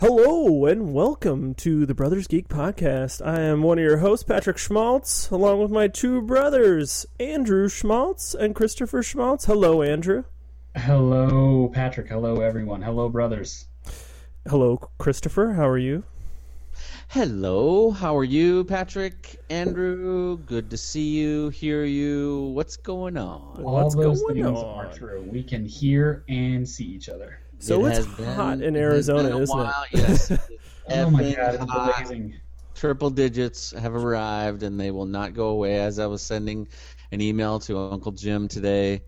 Hello and welcome to the Brothers Geek Podcast. I am one of your hosts, Patrick Schmaltz, along with my two brothers, Andrew Schmaltz and Christopher Schmaltz. Hello, Andrew. Hello, Patrick. Hello, everyone. Hello, brothers. Hello, Christopher. How are you? Hello, how are you, Patrick? Andrew, good to see you, hear you. What's going on? All those things are true. We can hear and see each other. So it's hot in Arizona, isn't it? Yes. Oh my God, it's amazing. Triple digits have arrived, and they will not go away. As I was sending an email to Uncle Jim today,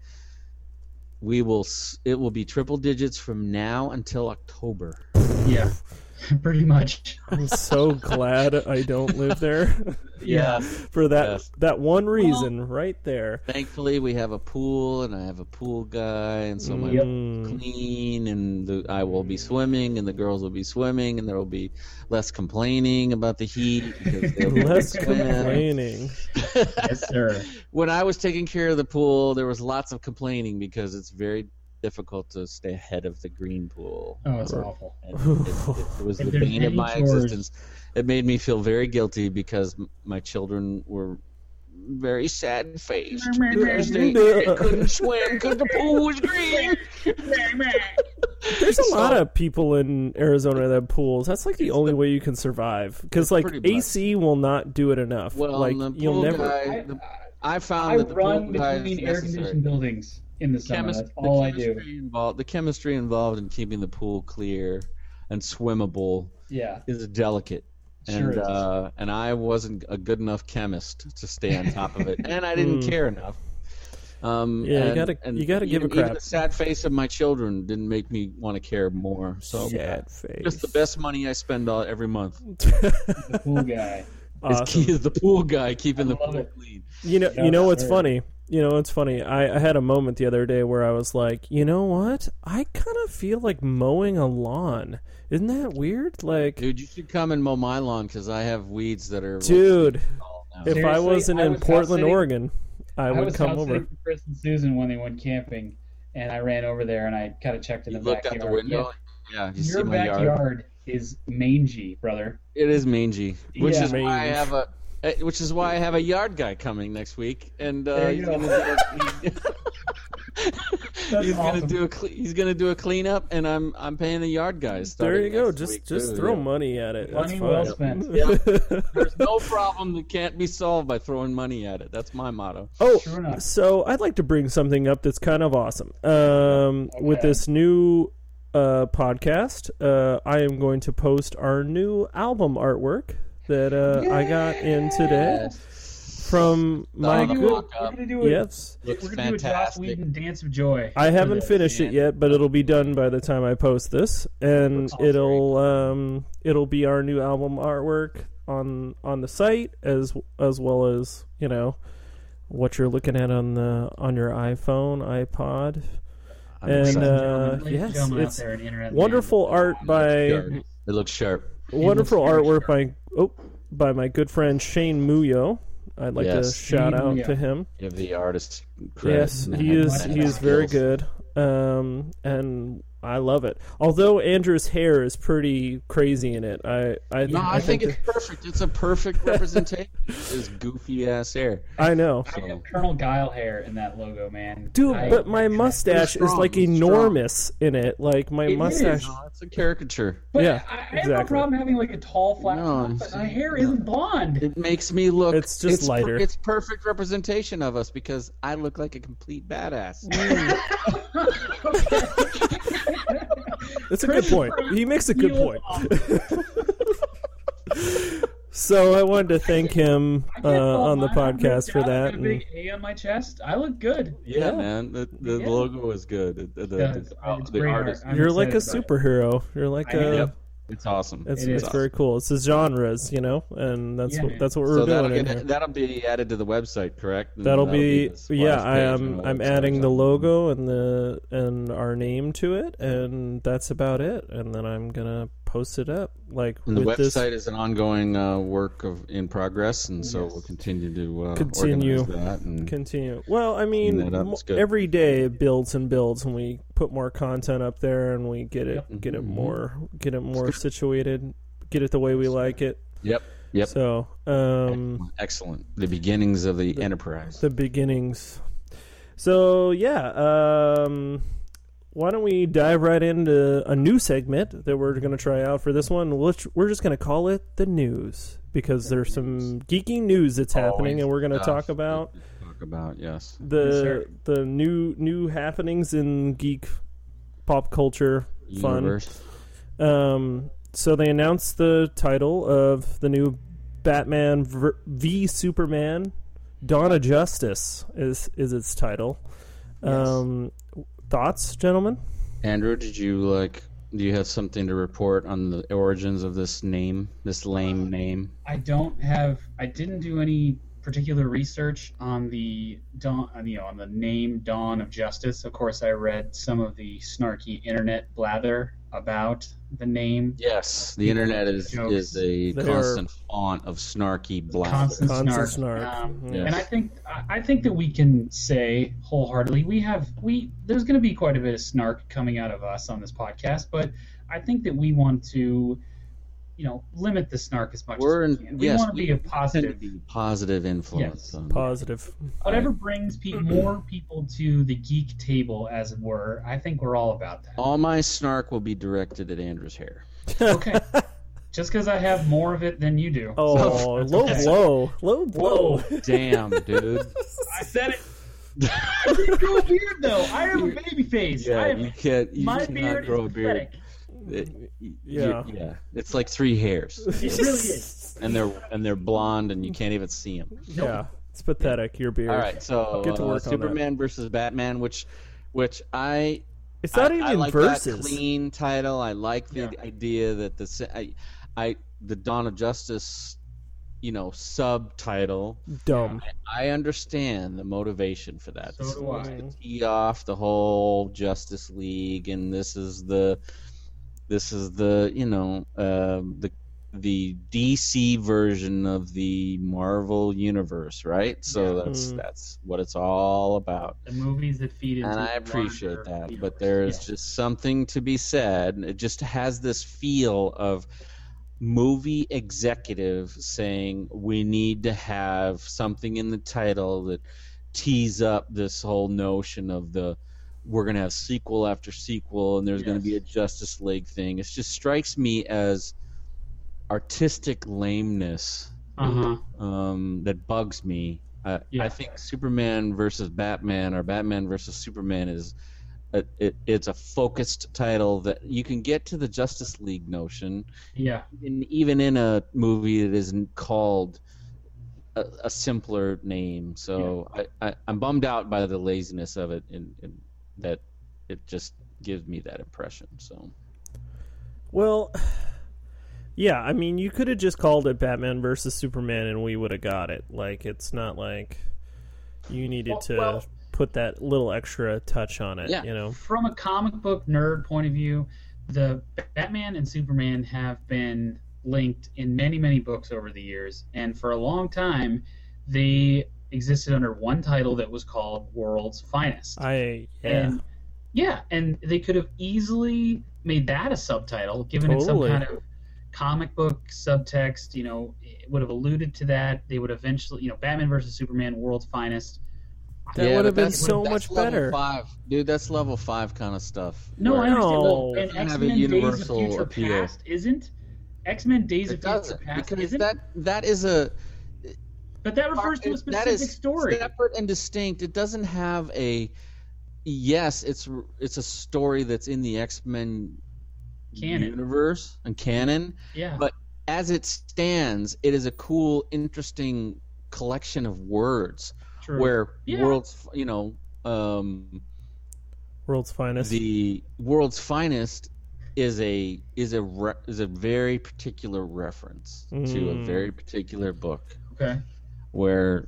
it will be triple digits from now until October. Yeah, pretty much. I'm so glad I don't live there. Yeah. For that one reason right there. Thankfully, we have a pool, and I have a pool guy, and so my pool's clean, and I will be swimming, and the girls will be swimming, and there will be less complaining about the heat. Less complaining. Yes, sir. When I was taking care of the pool, there was lots of complaining because it's very difficult to stay ahead of the green pool. Oh, it's awful. And it was the bane of my existence. It made me feel very guilty because my children were very sad-faced because they couldn't swim because the pool was green. There's a lot of people in Arizona that have pools. That's like the only way you can survive because like AC will not do it enough. Well, like you'll never. I found that the run pool guy between is air-conditioned buildings in the summer. That's all I do. The chemistry involved in keeping the pool clear and swimmable is delicate. Sure and I wasn't a good enough chemist to stay on top of it, and I didn't care enough. You gotta give a crap. Even the sad face of my children didn't make me want to care more. So sad face. Just the best money I spend every month. The pool guy. Awesome. Is the pool guy keeping the pool clean. You know what's funny? You know what's funny? I had a moment the other day where I was like, you know what? I kind of feel like mowing a lawn. Isn't that weird? Like, dude, you should come and mow my lawn because I have weeds that are. Dude, if Seriously, I wasn't in Portland, Oregon, I would come over. with Chris and Susan when they went camping, and I ran over there and I kind of checked in the backyard. Looked out the window. Yeah, you your see my yard. backyard is mangy, brother. It is mangy, which is mange. why I have a yard guy coming next week, and he's gonna do a cleanup, and I'm paying the yard guys. There you go. Just throw money at it. That's Money fine. well spent. Yeah. There's no problem that can't be solved by throwing money at it. That's my motto. Oh, Sure enough. so I'd like to bring something up that's kind of awesome. With this new podcast, I am going to post our new album artwork that I got in today from my good. We're gonna do Yes, We're gonna do a Joss Whedon Dance of Joy. I haven't finished it yet, but it'll be done by the time I post this, and it'll be our new album artwork on the site as well as what you're looking at on your iPhone, iPod. And yes, it's wonderful art by. It looks sharp. Wonderful artwork by my good friend Shane Muyo. I'd like to shout out to him. Give the artist credit. Yes, he is very good, and I love it. Although Andrew's hair is pretty crazy in it, I think it's perfect. It's a perfect representation of his goofy ass hair. I know. I have Colonel Guile hair in that logo, man. Dude, but my mustache is like enormous in it. Like my mustache. It's a caricature. But yeah, I have exactly. no problem having like a tall, flat top, but my hair isn't blonde. It makes me look. It's just lighter. It's perfect representation of us because I look like a complete badass. That's a good point. He makes a good point. So I wanted to thank him on the podcast for that. I got a big A on my chest. I look good. Yeah, man. The logo is good. The artist. You're like a superhero. You're like a. It's awesome. It's very cool. It's the genres, and that's what we're doing. That'll be added to the website, correct? That'll be I'm adding the logo and our name to it, and that's about it. And then I'm gonna post it up. Like and the with website this, is an ongoing work in progress, and so we'll continue to organize that and continue. Well, I mean, every day it builds and builds, and we put more content up there, and we get it more situated, get it the way we like it. Yep. So, excellent. The beginnings of the enterprise. The beginnings. So yeah, why don't we dive right into a new segment that we're going to try out for this one? We're just going to call it the news because there's some geeky news that's happening, and we're going to talk about yes the new happenings in geek pop culture universe. Fun. So they announced the title of the new Batman v Superman. Dawn of Justice is its title. Yes. Thoughts, gentlemen? Andrew, do you have something to report on the origins of this name, this lame name? I didn't do any particular research on the name Dawn of Justice. Of course, I read some of the snarky internet blather about the name. Yes, the internet is a constant font of snarky blather. Constant snark. Yes. And I think that we can say wholeheartedly there's going to be quite a bit of snark coming out of us on this podcast, but I think that we want to limit the snark as much as we can. We want to be a positive influence. Yes. Positive. Whatever brings more people to the geek table, as it were, I think we're all about that. All my snark will be directed at Andrew's hair. Okay. Just because I have more of it than you do. Oh, low blow. Damn, dude. I said it. I didn't grow a beard, though. I have a baby face. Yeah, my beard is pathetic. It's like 3 hairs. It really is. And they're blonde, and you can't even see them. Nope. Yeah, it's pathetic. Your beard. All right, so get to work Superman versus Batman, which it's not even I like versus. That clean title. I like the idea that the Dawn of Justice, subtitle. Dumb. I understand the motivation for that. So do I. To tee off the whole Justice League, and this is the the DC version of the Marvel universe, right? So that's what it's all about. The movies that feed into and I appreciate that, but there is just something to be said. It just has this feel of movie executive saying we need to have something in the title that tees up this whole notion of we're going to have sequel after sequel, and there's going to be a Justice League thing. It just strikes me as artistic lameness that bugs me. I think Superman versus Batman or Batman versus Superman it's a focused title that you can get to the Justice League notion. Yeah. Even in a movie that isn't called a simpler name. So I'm bummed out by the laziness of it, and that it just gives me that impression. So, well, yeah, I mean, you could have just called it Batman versus Superman, and we would have got it. Like, it's not like you needed to put that little extra touch on it. Yeah. From a comic book nerd point of view, the Batman and Superman have been linked in many, many books over the years, and for a long time, they existed under one title that was called World's Finest. And they could have easily made that a subtitle, given it some kind of comic book subtext. It would have alluded to that. They would eventually, Batman versus Superman, World's Finest. That would have been so much better. Level 5. Dude, that's level 5 kind of stuff. No, I understand. Well, and X-Men Days of Future Past isn't. X-Men Days of Future Past isn't. That is a... But that refers to a specific story. Separate and distinct. It doesn't have a... Yes, it's a story that's in the X-Men universe and canon. Yeah. But as it stands, it is a cool, interesting collection of words. True. Where World's Finest. The World's Finest is a very particular reference to a very particular book. Okay. Where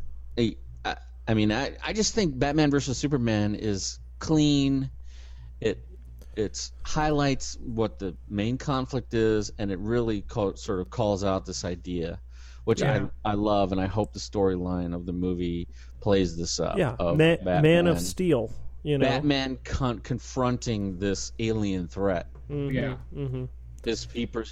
I just think Batman versus Superman is clean. It's highlights what the main conflict is, and it really sort of calls out this idea, which I love, and I hope the storyline of the movie plays this up. Yeah, of Man of Steel. You know, Batman confronting this alien threat. Mm-hmm. Yeah. Mm-hmm. His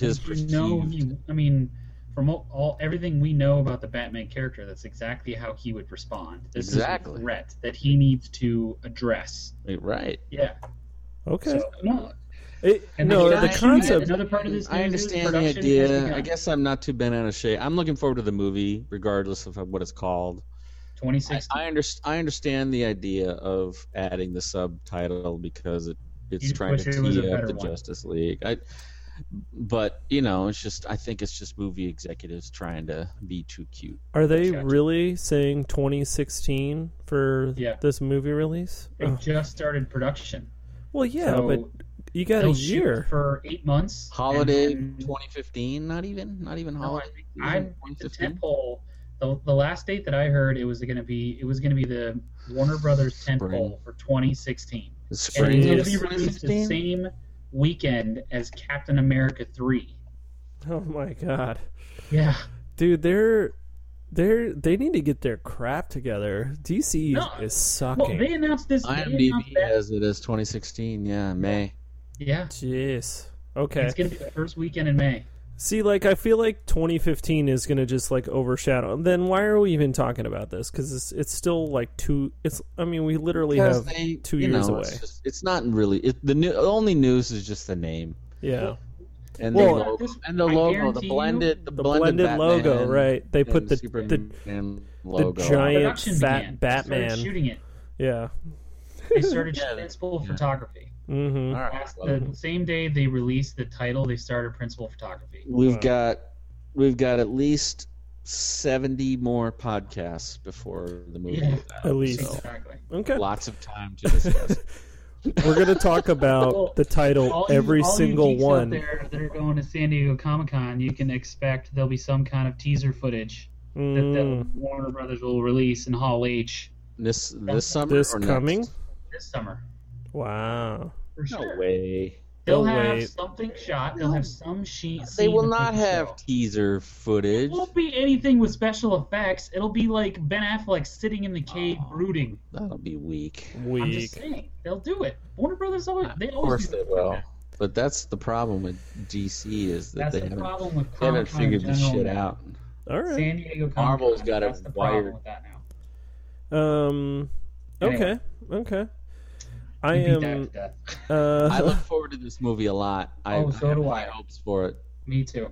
from everything we know about the Batman character, that's exactly how he would respond. This is a threat that he needs to address. Right. Yeah. Okay. So, the concept. Another part of this. I understand the idea. I guess I'm not too bent out of shape. I'm looking forward to the movie, regardless of what it's called. 2016. I understand the idea of adding the subtitle because it's trying to tee up the Justice League. But it's just, I think it's just movie executives trying to be too cute. Are they really saying 2016 for this movie release? It just started production. Well, yeah, but you got a year for 8 months. Holiday 2015, not even holiday. The tentpole. The last date that I heard, it was going to be the Warner Brothers tentpole for 2016. Spring. And it's going to be released the same weekend as Captain America 3. Oh my god. Yeah. Dude, they need to get their crap together. DC is sucking. Well, they announced this. IMDb has it as 2016. Yeah, May. Yeah. Jeez. Okay. It's gonna be the first weekend in May. See, I feel like 2015 is gonna just overshadow. Then why are we even talking about this? Because it's still we literally have 2 years away. It's not really. The only news is just the name. Yeah. And the logo, the blended logo, right? They put the logo. giant fat Batman. They started shooting it. Yeah. They started principal photography. Mm-hmm. Right. The same day they released the title, they started principal photography. We've got at least 70 more podcasts before the movie. Yeah, at least. Exactly. Okay. Lots of time to discuss. We're going to talk about the title every single one. Out there that are going to San Diego Comic-Con, you can expect there'll be some kind of teaser footage that Warner Brothers will release in Hall H. This summer this or coming? Next? This summer. Wow. For sure. No way. They'll have something shot. They'll have some sheet. They will not have teaser footage. It won't be anything with special effects. It'll be like Ben Affleck sitting in the cave brooding. That'll be weak. I'm just saying, they'll do it. Warner Brothers always. Of course they will. But that's the problem with DC is that they haven't figured this shit out. All right. San Diego Comic-Con. Marvel's got it wired. With that now. Okay. Okay. I look forward to this movie a lot. So do I. High hopes for it. Me too.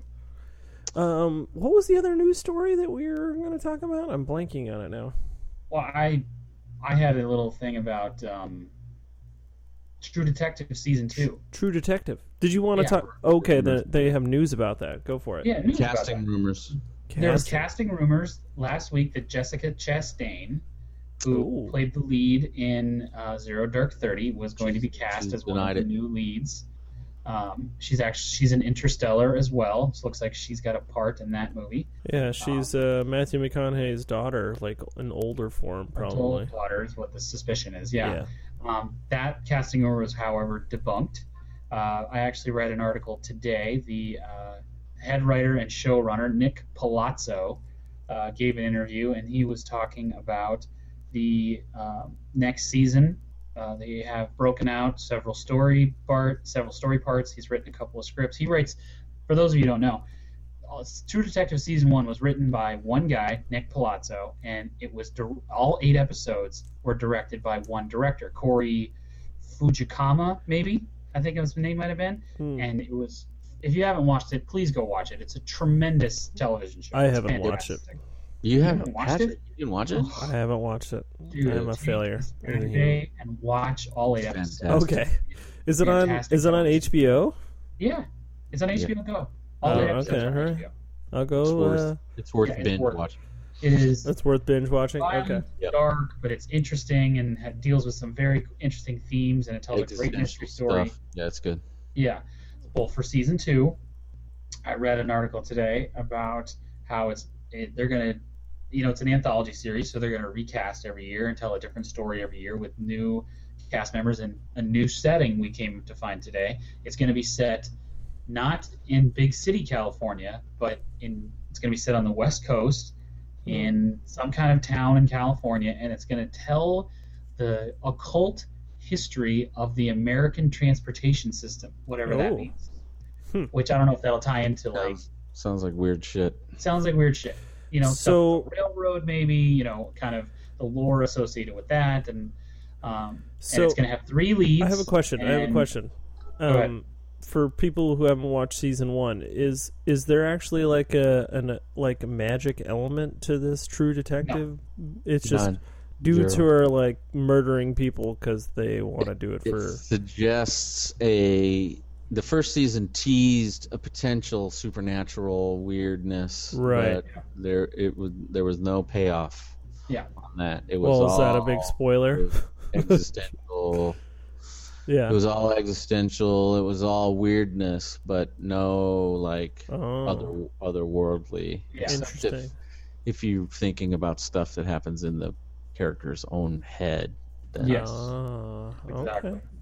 What was the other news story that we were going to talk about? I'm blanking on it now. Well, I had a little thing about True Detective Season 2. True Detective. Did you want to talk? Okay, they have news about that. Go for it. Yeah, news casting about that. Rumors. There was casting rumors last week that Jessica Chastain, who played the lead in Zero Dark 30, was going to be cast as one of the new leads. She's in Interstellar as well. So it looks like she's got a part in that movie. Yeah, she's Matthew McConaughey's daughter, like an older form, probably. Daughter is what the suspicion is. Yeah. That casting rumor was, however, debunked. I actually read an article today. The head writer and showrunner Nick Palazzo gave an interview, and he was talking about the next season. They have broken out several story parts. He's written a couple of scripts. He writes, for those of you who don't know, True Detective Season 1 was written by one guy, Nick Palazzo, and it was all 8 episodes were directed by one director, Corey Fujikama, maybe? I think his name might have been. And it was, if you haven't watched it, please go watch it. It's a tremendous television show. I haven't watched it. You haven't watched it? You didn't watch it? I haven't watched it. Dude, I'm a failure. Today and watch all 8 episodes. Okay. Is it on HBO? Yeah. It's on HBO Go. All 8 episodes on HBO. I'll go. It's worth binge watching. It is. It's worth binge watching. Okay. Dark, but it's interesting and deals with some very interesting themes, and it tells a great mystery story. Stuff. Yeah, it's good. Yeah. Well, for season 2, I read an article today about how they're going to, it's an anthology series, so they're going to recast every year and tell a different story every year with new cast members in a new setting we came to find today. It's going to be set not in big city California, but it's going to be set on the West Coast in some kind of town in California, and it's going to tell the occult history of the American transportation system, whatever that means. Which I don't know if that'll tie into like... Sounds like weird shit. Sounds like weird shit. You know, so railroad maybe, you know, kind of the lore associated with that, and it's going to have 3 leads. I have a question. For people who haven't watched season 1, is there actually like a magic element to this True Detective? No. It's just dudes who are like murdering people because they want to do it for. It suggests the first season teased a potential supernatural weirdness, right? But there was no payoff. Yeah, on that. It was is that a big spoiler? Existential. Yeah, it was all existential. It was all weirdness, but no like otherworldly. Yeah. Interesting. If you're thinking about stuff that happens in the character's own head. Then exactly. Okay.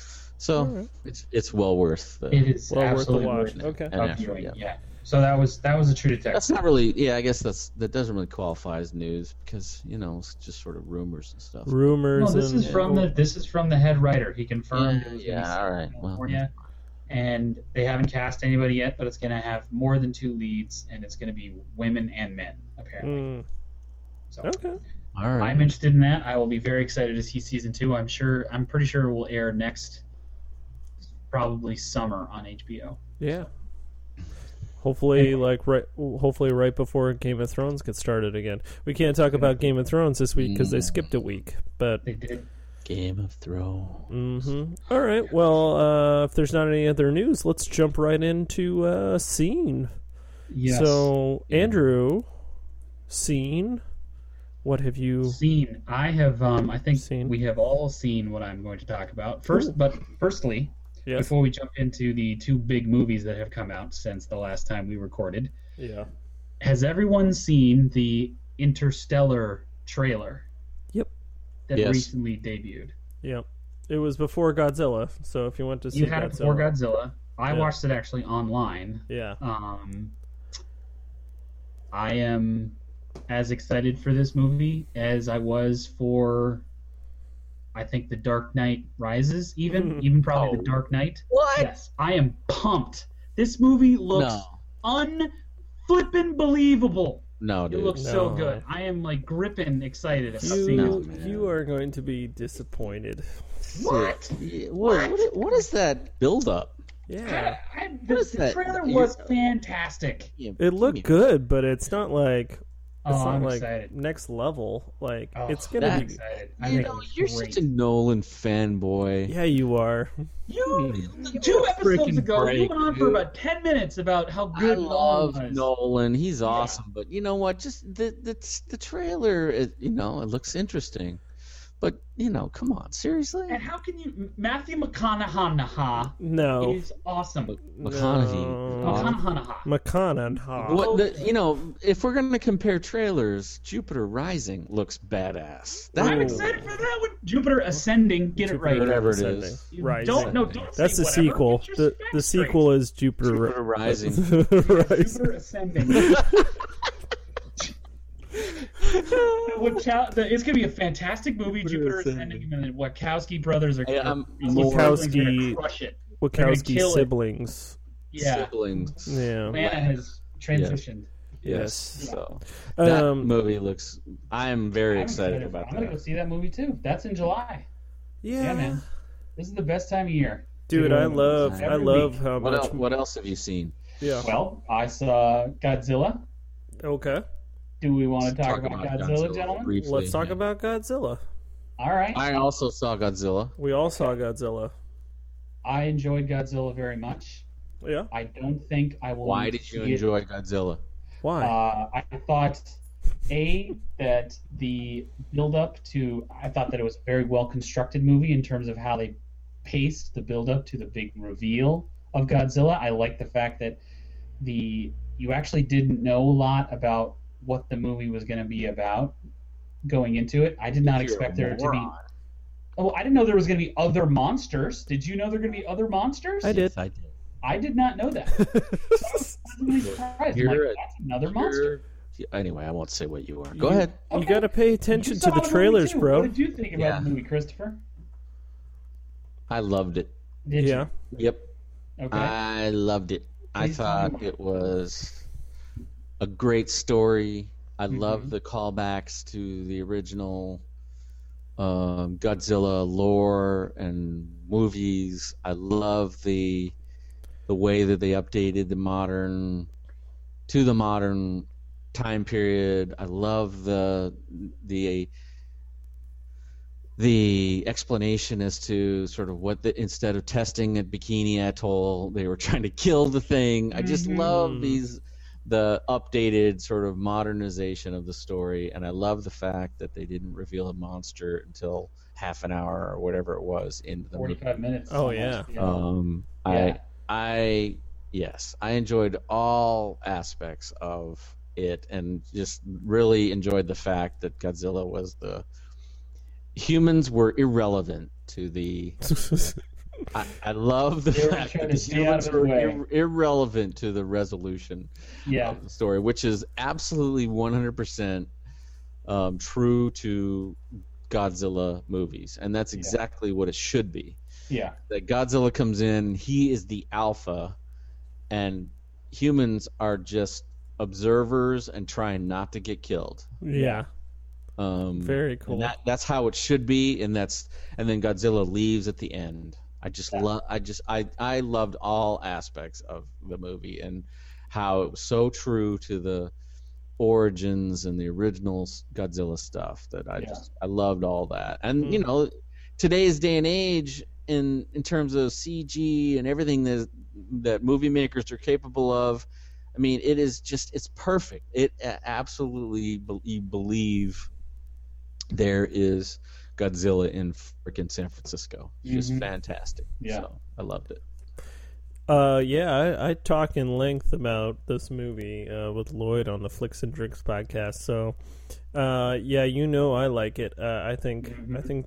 So it's well worth it is well worth the watch. Okay. Yeah. So that was a True Detective. That's not really. Yeah, I guess that doesn't really qualify as news because it's just sort of rumors and stuff. Rumors. No, this is from the head writer. He confirmed. All right. California, and they haven't cast anybody yet, but it's going to have more than 2 leads, and it's going to be women and men apparently. So okay. All right. I'm interested in that. I will be very excited to see season 2. I'm pretty sure it will air next, probably summer on HBO. Yeah. Hopefully, right before Game of Thrones gets started again. We can't talk about Game of Thrones this week because they skipped a week. But they did. Game of Thrones. Mm-hmm. All right. Well, if there's not any other news, let's jump right into Scene. Yes. So, Andrew, Scene. What have you seen? I have. I think seen? We have all seen what I'm going to talk about firstly. Yes. Before we jump into the 2 big movies that have come out since the last time we recorded, has everyone seen the Interstellar trailer? Yep. That recently debuted. Yep. It was before Godzilla, so if you went to see it before Godzilla. I watched it actually online. Yeah. I am as excited for this movie as I was for, I think, The Dark Knight Rises, even probably The Dark Knight. What? Yes, I am pumped. This movie looks unflippin' believable. No, dude. It looks so good. I am like gripping excited about seeing it. You are going to be disappointed. What? What is that build-up? Yeah. The trailer was fantastic. It looked good, but it's not like... I'm excited. Next level. Like, it's going to be... Excited. You're such a Nolan fanboy. Yeah, you are. You 2 episodes ago, you went on for about 10 minutes about how good Nolan was. Nolan. He's awesome. But you know what? Just the trailer, it looks interesting. But, come on, seriously? And how can you... Matthew McConaughey is awesome. McConaughey. If we're going to compare trailers, Jupiter Rising looks badass. I'm excited for that one. Jupiter Ascending, get it right. Whatever it is. Rising. Don't That's the sequel. The sequel is Jupiter Rising. Jupiter Ascending. It's going to be a fantastic movie. Jupiter Ascending, and the Wachowski brothers are going to crush it. Wachowski siblings. Yeah. Siblings. Yeah. Lana has transitioned. Yes. So that movie looks. I am very excited about that. I'm going to go see that movie too. That's in July. Yeah, man. This is the best time of year. Dude, I love how much. What else have you seen? Yeah. Well, I saw Godzilla. Okay. Do we want to talk about Godzilla, gentlemen? Briefly, Let's talk about Godzilla. All right. I also saw Godzilla. We all saw Godzilla. I enjoyed Godzilla very much. Yeah. I don't think I will. Why did you enjoy Godzilla? Why? I thought, that the build-up to... I thought that it was a very well-constructed movie in terms of how they paced the build-up to the big reveal of Godzilla. I like the fact that you actually didn't know a lot about what the movie was going to be about going into it. I did not expect there to be... Oh, I didn't know there was going to be other monsters. Did you know there were going to be other monsters? I did. I did. I did not know that. So I was pleasantly surprised. I'm like, that's another monster. Anyway, I won't say what you are. Go ahead. Okay. You got to pay attention to the movie trailers, too. bro. What did you think about the movie, Christopher? I loved it. Did you? Yep. Okay. I loved it. I thought it was a great story. I love the callbacks to the original Godzilla lore and movies. I love the way that they updated the modern time period. I love the explanation as to sort of what instead of testing at Bikini Atoll, they were trying to kill the thing. I just love the updated sort of modernization of the story, and I love the fact that they didn't reveal a monster until half an hour or whatever it was into the 45 minutes. Oh yeah. I enjoyed all aspects of it, and just really enjoyed the fact that Godzilla was humans were irrelevant to the. I love the fact that the humans were irrelevant to the resolution of the story, which is absolutely 100% true to Godzilla movies, and that's exactly what it should be. Yeah, that Godzilla comes in, he is the alpha, and humans are just observers and trying not to get killed. Yeah. Very cool. And that's how it should be, and then Godzilla leaves at the end. I loved all aspects of the movie and how it was so true to the origins and the original Godzilla stuff that I loved all that. And you know, today's day and age in terms of CG and everything that movie makers are capable of, I mean, it's perfect. It absolutely you believe there is Godzilla in freaking San Francisco. It's just fantastic. Yeah. So I loved it. I talk in length about this movie with Lloyd on the Flicks and Drinks podcast. So, I like it. I think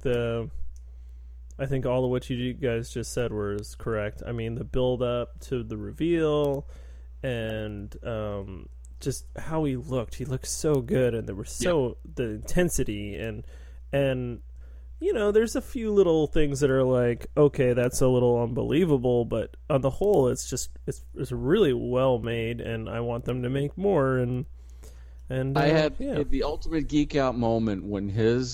all of what you guys just said was correct. I mean, the build up to the reveal, and just how he looked so good, and there was the intensity and you know, there's a few little things that are like, okay, that's a little unbelievable, but on the whole, it's really well made, and I want them to make more. And I had the ultimate geek out moment when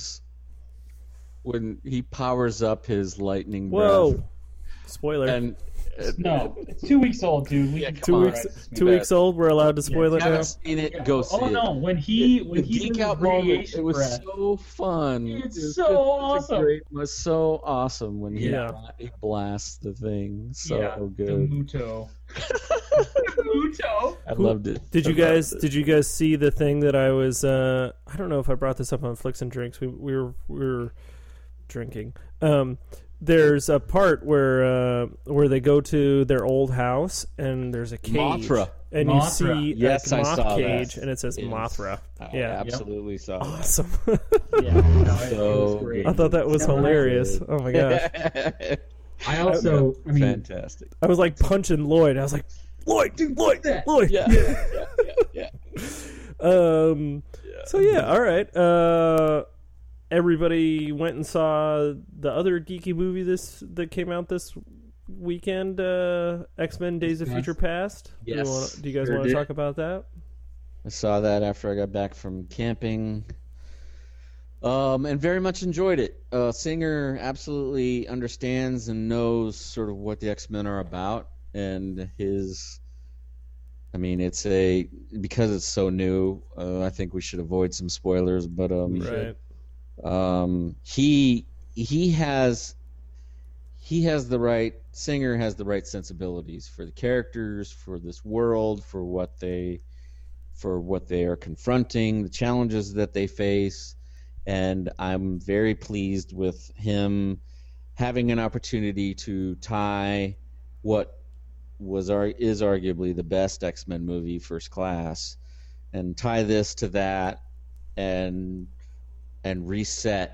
he powers up his lightning breath. Spoiler. And no, it's 2 weeks old, dude. 2 weeks old. We're allowed to spoil it now. Seen it, go see it. Oh no, when he geek out moment, it was so fun. It's so awesome. It was so awesome when he blasts the thing. So good. The Muto. Muto. I loved it. Did you guys see the thing that I was? I don't know if I brought this up on Flicks and Drinks. We were drinking. There's a part where they go to their old house, and there's a cage. Mothra. And Mothra. you see Yes, a I moth saw cage, that. and it says Mothra. I absolutely saw that. Awesome. Great. I thought that was hilarious. Oh my gosh. Fantastic. I was like punching Lloyd. I was like, Lloyd. Yeah. So yeah, all right. Everybody went and saw the other geeky movie that came out this weekend, X-Men: Days of Future Past. Yes. Do you guys want to talk about that? I saw that after I got back from camping, and very much enjoyed it. Singer absolutely understands and knows sort of what the X-Men are about, and because it's so new, I think we should avoid some spoilers, but right. Singer has the right sensibilities for the characters, for this world, for what they are confronting, the challenges that they face, and I'm very pleased with him having an opportunity to tie what is arguably the best X-Men movie, First Class, and tie this to that and reset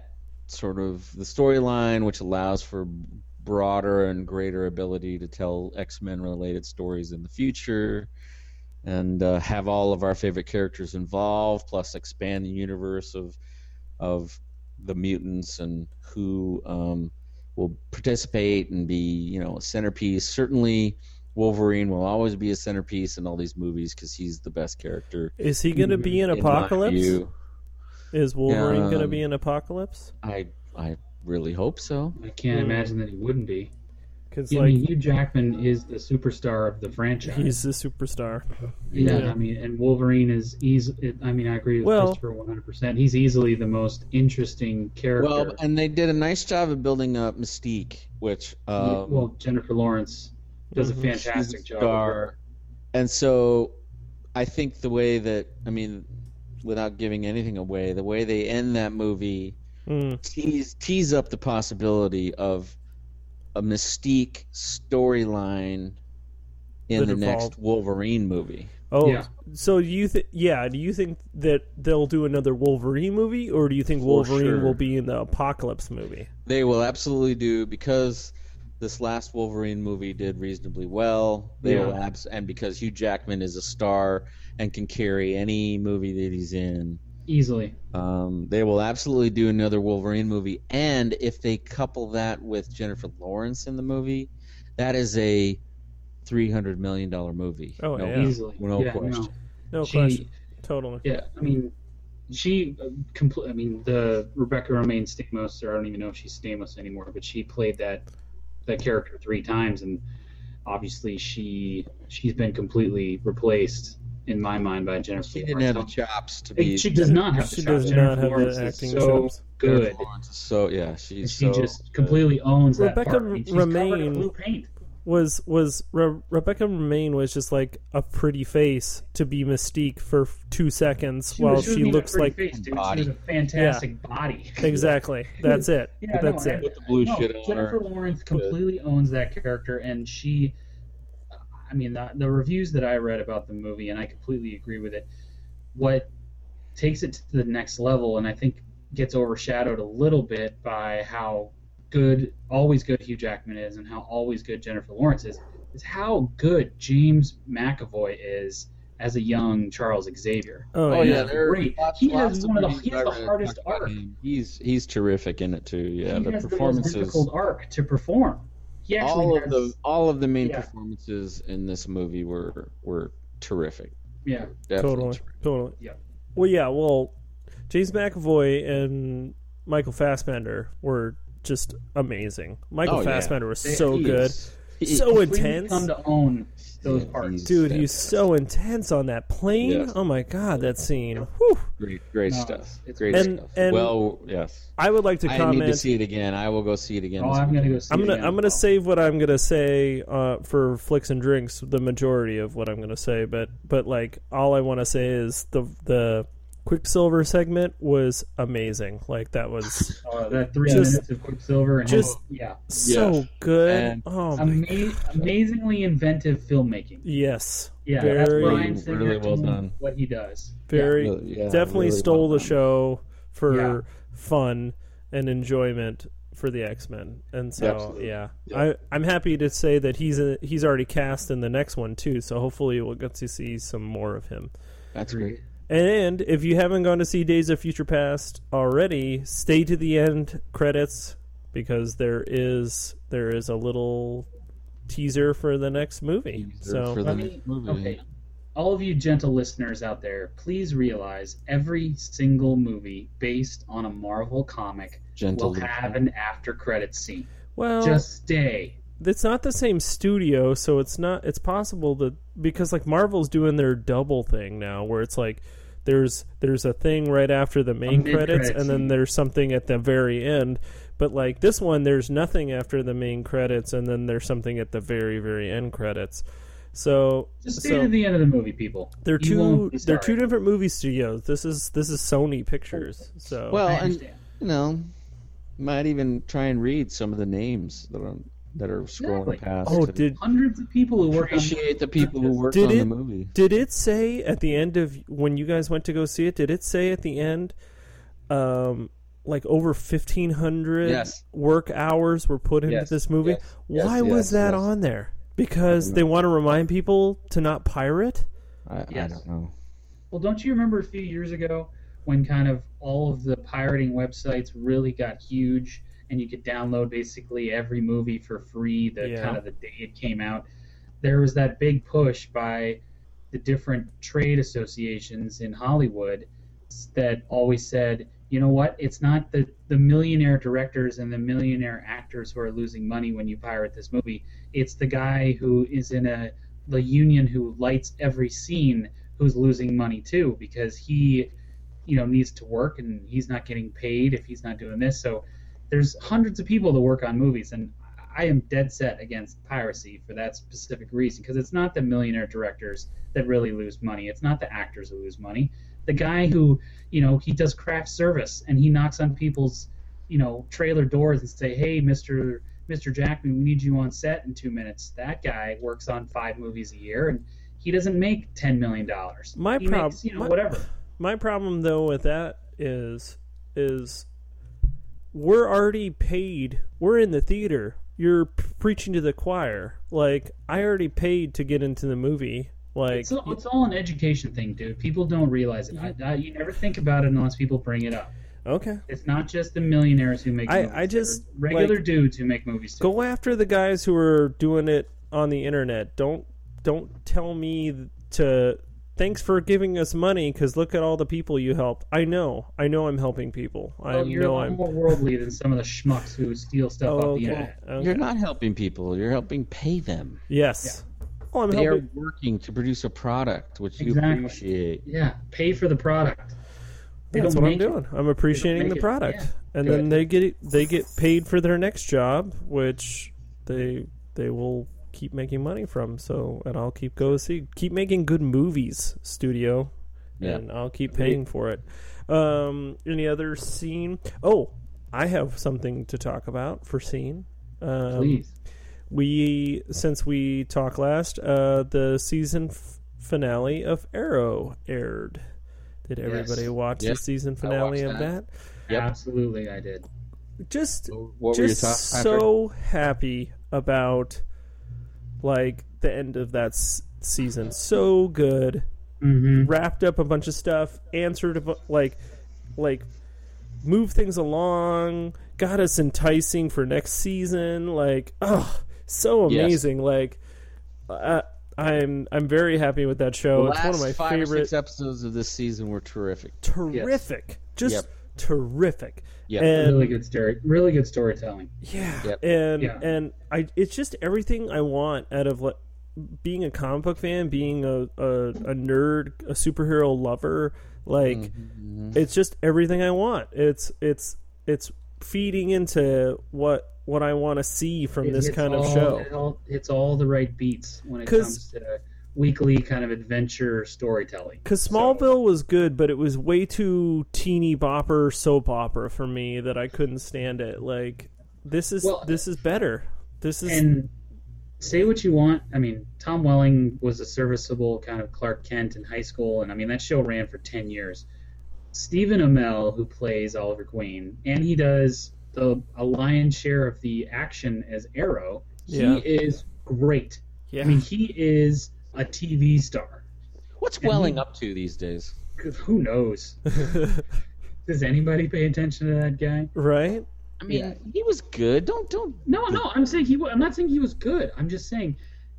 sort of the storyline, which allows for broader and greater ability to tell X-Men related stories in the future, and have all of our favorite characters involved, plus expand the universe of the mutants and who will participate and be, a centerpiece. Certainly, Wolverine will always be a centerpiece in all these movies because he's the best character. Is he going to be in Apocalypse? Is Wolverine going to be in Apocalypse? I really hope so. I can't imagine that he wouldn't be. Because Hugh Jackman is the superstar of the franchise. He's the superstar. Yeah, and Wolverine is easily. I agree with Christopher 100%. He's easily the most interesting character. Well, and they did a nice job of building up Mystique, which Jennifer Lawrence does a fantastic job of her. And so, I think the way that without giving anything away, the way they end that movie tease up the possibility of a Mystique storyline in the next Wolverine movie. Oh, yeah. So do you think that they'll do another Wolverine movie, or do you think Wolverine will be in the Apocalypse movie? They will absolutely do, because this last Wolverine movie did reasonably well. They will and because Hugh Jackman is a star and can carry any movie that he's in easily. They will absolutely do another Wolverine movie, and if they couple that with Jennifer Lawrence in the movie, that is a $300 million movie. Oh, easily. No question. No question. Totally. Yeah, the Rebecca Romaine Stamos, or I don't even know if she's Stamos anymore, but she played that character 3 times, and obviously she's been completely replaced in my mind by Jennifer Lawrence. She didn't have the chops to be. She does not have the chops. She does not have the acting chops. Good. She's she just completely owns that part. Rebecca Romaine was just like a pretty face to be Mystique for 2 seconds while she looks like face, dude. She has a fantastic body. Exactly. That's it. That's it. With the blue shit on Jennifer Lawrence completely owns that character, and she. The reviews that I read about the movie, and I completely agree with it, what takes it to the next level, and I think gets overshadowed a little bit by how always good Hugh Jackman is and how always good Jennifer Lawrence is how good James McAvoy is as a young Charles Xavier. Oh yeah, great. He has the hardest arc. He's terrific in it too. Yeah, he has the most difficult arc to perform. All of the main performances in this movie were terrific. Yeah, totally. Yeah. Well, James McAvoy and Michael Fassbender were just amazing. Michael Fassbender was so good, so intense. Come to own those parts, dude. He's so intense on that plane. Yes. Oh my god, that scene. Whew. Great stuff. Great stuff. And yes. I would like to comment. I need to see it again. I will go see it again. I'm going to go see it again. I'm going to save what I'm going to say for Flicks and Drinks, the majority of what I'm going to say, but like all I want to say is the Quicksilver segment was amazing. Like that was that 3 minutes of Quicksilver, and so good. And amazingly inventive filmmaking. Yes, that's Bryan Singer really well done. What he does, definitely really stole the show for fun and enjoyment for the X-Men, and so I'm happy to say that he's already cast in the next one too. So hopefully we'll get to see some more of him. That's great. And if you haven't gone to see Days of Future Past already, stay to the end credits because there is a little teaser for the next movie. Okay. All of you gentle listeners out there, please realize every single movie based on a Marvel comic will have an after credits scene. Well, just stay. It's not the same studio, so it's possible that because like Marvel's doing their double thing now where it's like there's a thing right after the main credits and then there's something at the very end, but like this one there's nothing after the main credits and then there's something at the very, very end credits. So just stay to the end of the movie, people. They're two different movie studios. This is Sony Pictures. So and might even try and read some of the names that are scrolling past. Hundreds of people who appreciate the people who worked on the movie. Did it say at the end of when you guys went to go see it? Did it say at the end like over 1,500 work hours were put into this movie. Why was that on there? Because they want to remind people to not pirate? I don't know. Well, don't you remember a few years ago when kind of all of the pirating websites really got huge and you could download basically every movie for free kind of the day it came out? There was that big push by the different trade associations in Hollywood that always said, you know what, it's not the millionaire directors and the millionaire actors who are losing money when you pirate this movie. It's the guy who is in the union who lights every scene who's losing money too, because he, needs to work and he's not getting paid if he's not doing this. So there's hundreds of people that work on movies, and I am dead set against piracy for that specific reason, because it's not the millionaire directors that really lose money. It's not the actors who lose money. The guy who, he does craft service and he knocks on people's, trailer doors and say, hey, Mr. Jackman, we need you on set in 2 minutes. That guy works on 5 movies a year and he doesn't make $10 million. Whatever. My problem though with that is we're already paid. We're in the theater. You're preaching to the choir. Like, I already paid to get into the movie. Like, it's all an education thing, dude. People don't realize it. You never think about it unless people bring it up. Okay. It's not just the millionaires who make movies. I just regular dudes who make movies too. Go after the guys who are doing it on the internet. Don't tell me to thanks for giving us money because look at all the people you helped. I know I'm helping people. You're a lot more worldly than some of the schmucks who steal stuff off the internet. Okay. You're not helping people. You're helping pay them. Yes. Yeah. Oh, they are working to produce a product, which you appreciate. Yeah, pay for the product. That's what I'm doing. I'm appreciating the product, and then they get paid for their next job, which they will keep making money from. So, and I'll keep making good movies, studio, and I'll keep paying for it. Any other scene? Oh, I have something to talk about for scene. Please. Since we talked last, the season finale of Arrow aired. Did everybody watch the season finale of that? Yep. Absolutely, I did. Just so happy about like the end of that season. So good. Mm-hmm. Wrapped up a bunch of stuff. Answered like move things along. Got us enticing for next season. Like, so amazing. Yes. Like, I'm very happy with that show. It's one of my favorite. 5 or 6 episodes of this season were terrific. Just terrific. Yeah, really good story. Really good storytelling. Yeah, and it's just everything I want out of being a comic book fan, being a nerd, a superhero lover. Like, it's just everything I want. It's feeding into what I want to see from this kind of show. It's all the right beats when it comes to weekly kind of adventure storytelling. Because Smallville was good, but it was way too teeny bopper soap opera for me that I couldn't stand it. Like, this is better. And say what you want. I mean, Tom Welling was a serviceable kind of Clark Kent in high school, and I mean that show ran for 10 years. Stephen Amell, who plays Oliver Queen, and he does a lion's share of the action as Arrow. He is great. Yeah. I mean, he is a TV star. What's Welling up to these days? Who knows? Does anybody pay attention to that guy? Right? I mean, he was good. Don't. No. I'm saying I'm not saying he was good. I'm just saying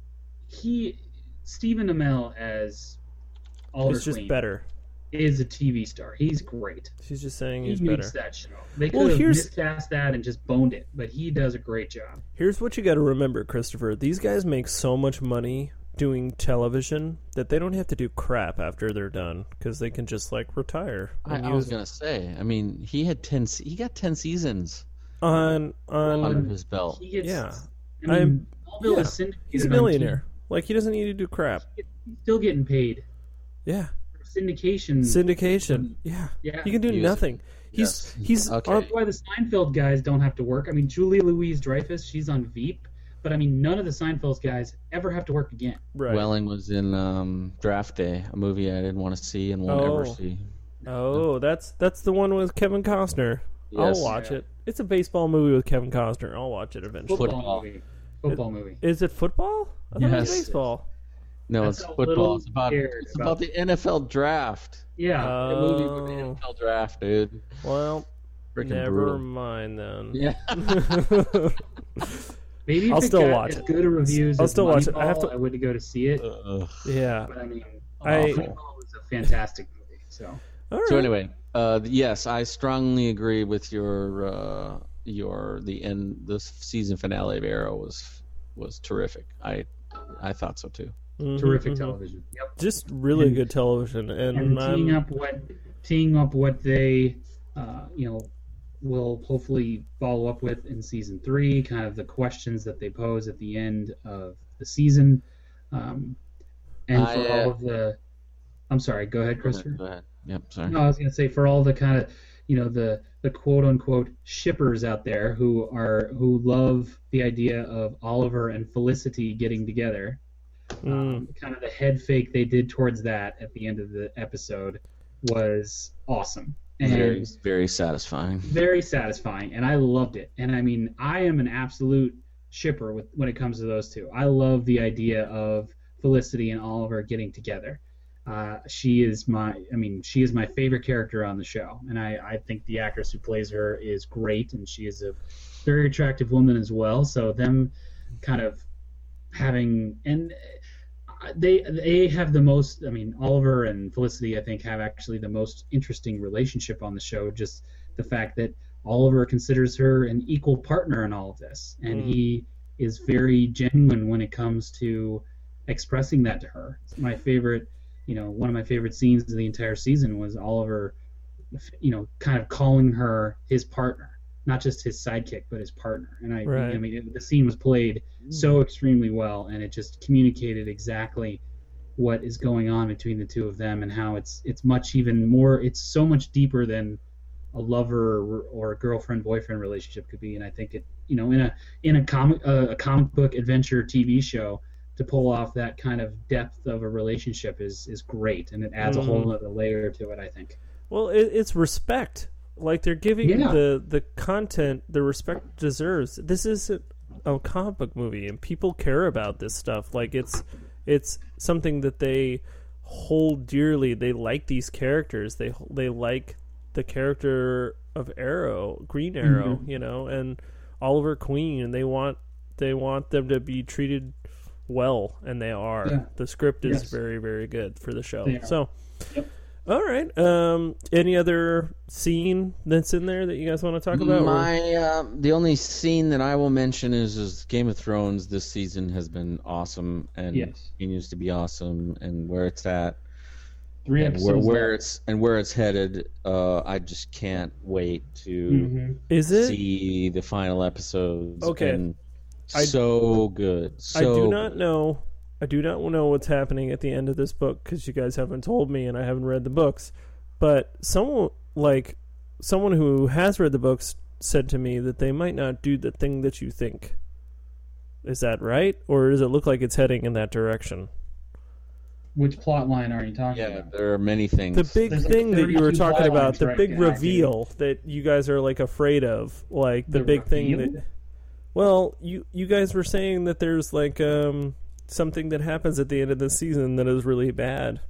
Stephen Amell as Oliver Queen. He's just better. Is a TV star. He's great. She's just saying he's better. He makes that show. They could have miscast that and just boned it, but he does a great job. Here's what you got to remember, Christopher. These guys make so much money doing television that they don't have to do crap after they're done because they can just like retire. I was gonna say. I mean, he got 10 seasons on under his belt. He's a millionaire. Like, he doesn't need to do crap. He's still getting paid. Yeah. Syndication. Yeah. He can do nothing. He's okay. That's why the Seinfeld guys don't have to work. I mean, Julie Louis-Dreyfus, she's on Veep, but I mean, none of the Seinfeld guys ever have to work again. Right. Welling was in Draft Day, a movie I didn't want to see and won't ever see. Oh, that's the one with Kevin Costner. Yes. I'll watch it. It's a baseball movie with Kevin Costner. I'll watch it eventually. Football movie. Is it football? I thought it was baseball. No, it's football. It's about the NFL draft. Yeah. The movie with the NFL draft, dude. Well, Freaking never brutal. mind then. Yeah. Maybe if I'll still watch as it. good a reviews I'll as still watch it. Moneyball, I would go to see it. Yeah. But I mean, I- Moneyball was a fantastic movie. So. All right. So anyway, yes, I strongly agree with the end. This season finale of Arrow was terrific. I thought so too. Terrific television. Yep. Just really good television, and teeing up what they, will hopefully follow up with in season 3. Kind of the questions that they pose at the end of the season, and for all of the. I'm sorry. Go ahead, Christopher. Go ahead. Yep. Sorry. No, I was going to say for all the kind of the quote unquote shippers out there who love the idea of Oliver and Felicity getting together. Kind of the head fake they did towards that at the end of the episode was awesome. And Very, very satisfying. very satisfying, and I loved it. And I mean, I am an absolute shipper when it comes to those two. I love the idea of Felicity and Oliver getting together. She is my favorite character on the show, and I think the actress who plays her is great, and she is a very attractive woman as well. So them kind of having, and they have the most. I mean, Oliver and Felicity, I think, have actually the most interesting relationship on the show. Just the fact that Oliver considers her an equal partner in all of this, and he is very genuine when it comes to expressing that to her. It's my favorite. One of my favorite scenes of the entire season was Oliver, kind of calling her his partner, not just his sidekick, but his partner. And I mean, the scene was played so extremely well, and it just communicated exactly what is going on between the two of them, and how it's much even more. It's so much deeper than a lover or a girlfriend boyfriend relationship could be. And I think it, in a comic book adventure TV show, to pull off that kind of depth of a relationship is great, and it adds a whole other layer to it, I think. Well, it's respect. Like, they're giving the content the respect it deserves. This isn't a comic book movie, and people care about this stuff. Like, it's something that they hold dearly. They like these characters. They like the character of Arrow, Green Arrow, and Oliver Queen, and they want them to be treated well, and they are. Yeah. The script is very, very good for the show. So, all right. Any other scene that's in there that you guys want to talk about? The only scene that I will mention is Game of Thrones. This season has been awesome, and continues to be awesome, and where it's at, 3 episodes, where it's headed. I just can't wait to see the final episodes. Okay. And so good. I do not know what's happening at the end of this book, because you guys haven't told me, and I haven't read the books. But someone who has read the books said to me that they might not do the thing that you think. Is that right, or does it look like it's heading in that direction? Which plot line are you talking about? Yeah, there are many things. The big thing that you were talking about, the big reveal that you guys are like afraid of, like the big thing that. Well, you guys were saying that there's like something that happens at the end of the season that is really bad.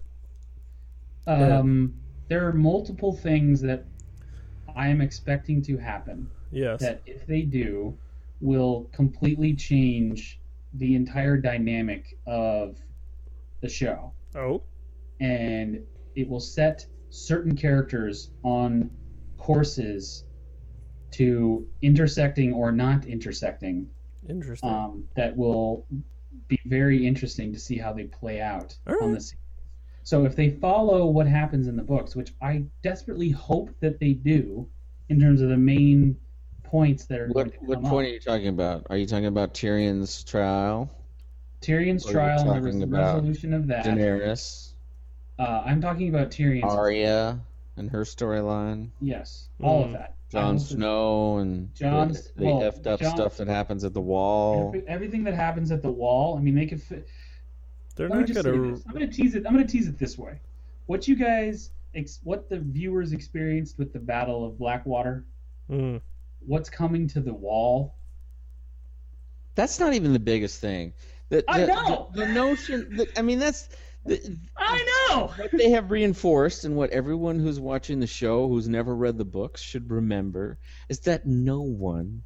There are multiple things that I am expecting to happen. Yes. That if they do, will completely change the entire dynamic of the show. Oh. And it will set certain characters on courses to intersecting or not intersecting. Interesting. That will be very interesting to see how they play out on the series. So if they follow what happens in the books, which I desperately hope that they do, in terms of the main points that are going to come What point are you talking about? Are you talking about Tyrion's trial? Tyrion's trial and the resolution of that. Daenerys. I'm talking about Tyrion's. Arya and her storyline. Yes, all of that. Jon Snow and the effed up stuff that happens at the Wall. Everything that happens at the Wall. I mean, they could fit. They're not going to. I'm going to tease it. I'm going to tease it this way. What the viewers experienced with the Battle of Blackwater, What's coming to the wall? That's not even the biggest thing. I know! The notion that, I mean, that's... I know! What they have reinforced, and what everyone who's watching the show who's never read the books should remember, is that no one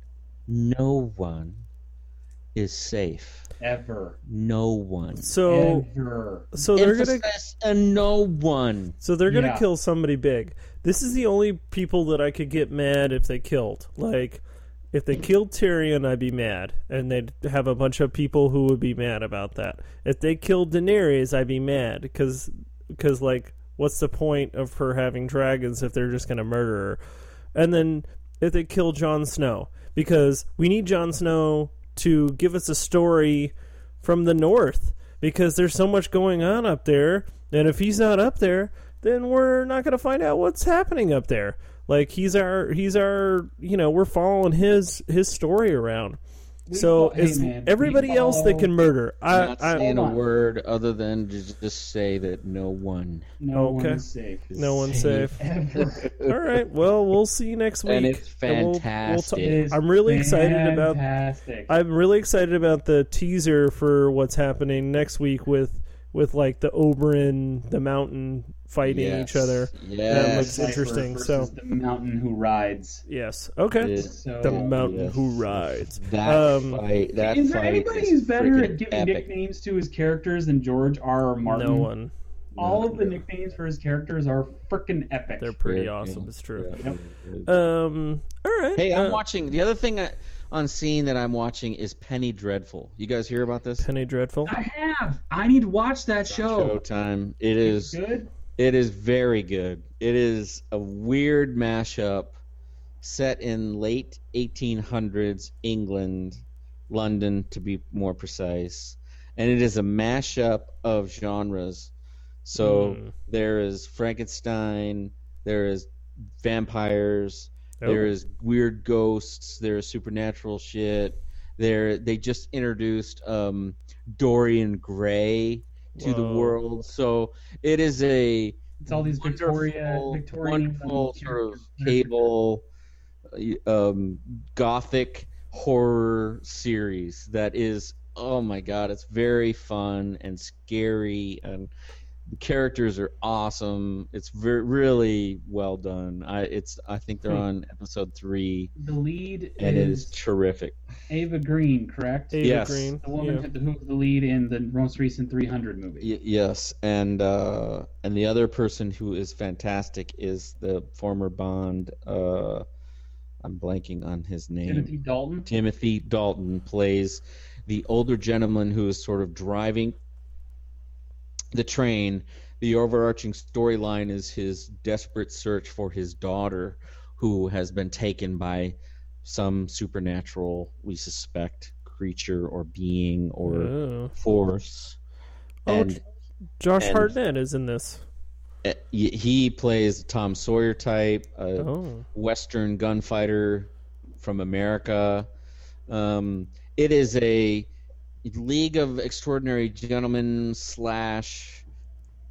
is safe. Ever. No one. So they're gonna no one. So they're gonna kill somebody big. This is the only people that I could get mad if they killed. Like, if they killed Tyrion, I'd be mad, and they'd have a bunch of people who would be mad about that. If they killed Daenerys, I'd be mad because like, what's the point of her having dragons if they're just gonna murder her? And then if they kill Jon Snow, because we need Jon Snow to give us a story from the north, because there's so much going on up there, and if he's not up there, then we're not going to find out what's happening up there. Like, he's our we're following his story around. Everybody else that can murder. I'm not saying a word other than just say that no one. No one's safe. No one's safe. All right. Well, we'll see you next week. And it's fantastic. I'm really excited about. I'm really excited about the teaser for what's happening next week with like the Oberyn, the Mountain fighting each other. That looks interesting. So the Mountain who rides. Yes. Okay. The Mountain who rides. That fight. Is there anybody who's better at giving nicknames to his characters than George R. Martin? No one. All of the nicknames for his characters are freaking epic. They're pretty awesome. It's true. Yep. All right. Hey, I'm watching. The other thing on scene that I'm watching is Penny Dreadful. You guys hear about this? Penny Dreadful? I have. I need to watch that show. Showtime. It is good. It is very good. It is a weird mashup set in late 1800s England, London to be more precise, and it is a mashup of genres. So there is Frankenstein, there is vampires, there is weird ghosts, there is supernatural shit. They just introduced Dorian Gray to the world, so it is it's all these Victorian wonderful sort of cable gothic horror series that is, oh my god, it's very fun and scary, and the characters are awesome. It's really well done. I think they're on episode 3. The lead and it is terrific. Ava Green, correct? Ava Green, the woman who was the lead in the most recent 300 movie. Yes, and the other person who is fantastic is the former Bond. I'm blanking on his name. Timothy Dalton. Timothy Dalton plays the older gentleman who is sort of driving the train. The overarching storyline is his desperate search for his daughter, who has been taken by some supernatural, we suspect, creature or being or force. Josh Hartnett is in this. He plays Tom Sawyer type, Western gunfighter from America. It is a League of Extraordinary Gentlemen /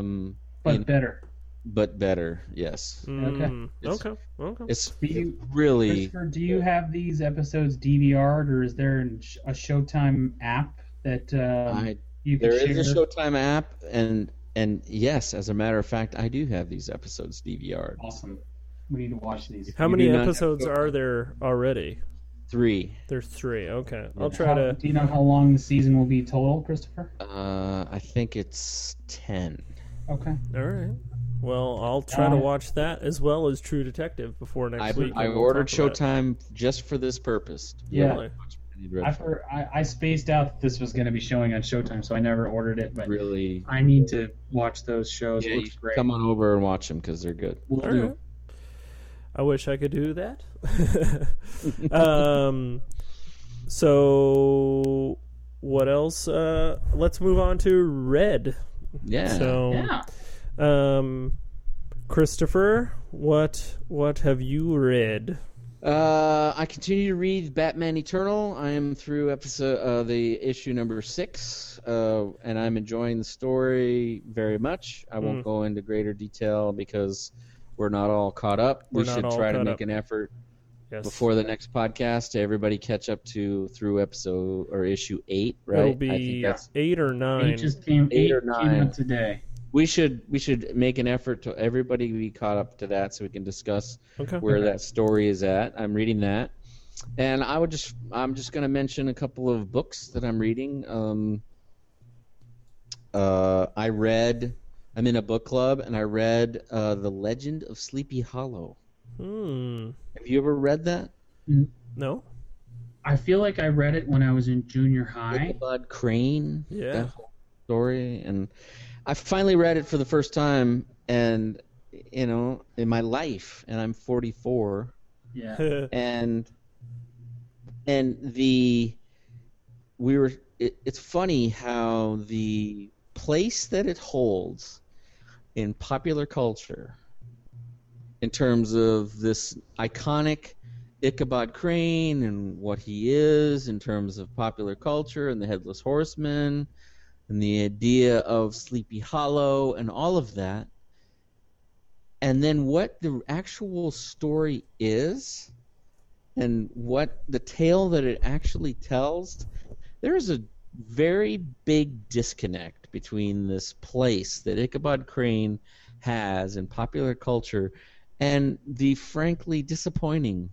but better, yes. Okay. It's really. Do you have these episodes DVR'd, or is there a Showtime app that you can share? There is a Showtime app, and yes, as a matter of fact, I do have these episodes DVR'd. Awesome. We need to watch these. How many episodes are there already? 3. There's 3. Okay, I'll try to. Do you know how long the season will be total, Christopher? I think it's 10. Okay. All right. Well, I'll try to watch that as well as True Detective before next week. I ordered Showtime just for this purpose. Yeah. I spaced out that this was going to be showing on Showtime, so I never ordered it. But really, I need to watch those shows. Yeah, it looks great. Come on over and watch them because they're good. We'll do. Right. I wish I could do that. So, what else? Let's move on to Red. Yeah. So, Christopher, what have you read? I continue to read Batman Eternal. I am through the issue number 6, and I'm enjoying the story very much. I won't go into greater detail because we're not all caught up. We should try to make an effort before the next podcast, everybody catch up through episode or issue 8, right? It'll be 8 or 9. 8 came out today. We should make an effort to everybody be caught up to that so we can discuss where that story is at. I'm reading that. And I'm just going to mention a couple of books that I'm reading. I'm in a book club, and I read The Legend of Sleepy Hollow. Have you ever read that? No. I feel like I read it when I was in junior high. Ichabod Crane. Yeah. That whole story. And I finally read it for the first time, and, in my life, and I'm 44. Yeah. It's funny how the place that it holds in popular culture in terms of this iconic Ichabod Crane and what he is in terms of popular culture and the Headless Horseman and the idea of Sleepy Hollow and all of that, and then what the actual story is and what the tale that it actually tells, there's a very big disconnect between this place that Ichabod Crane has in popular culture and the frankly disappointing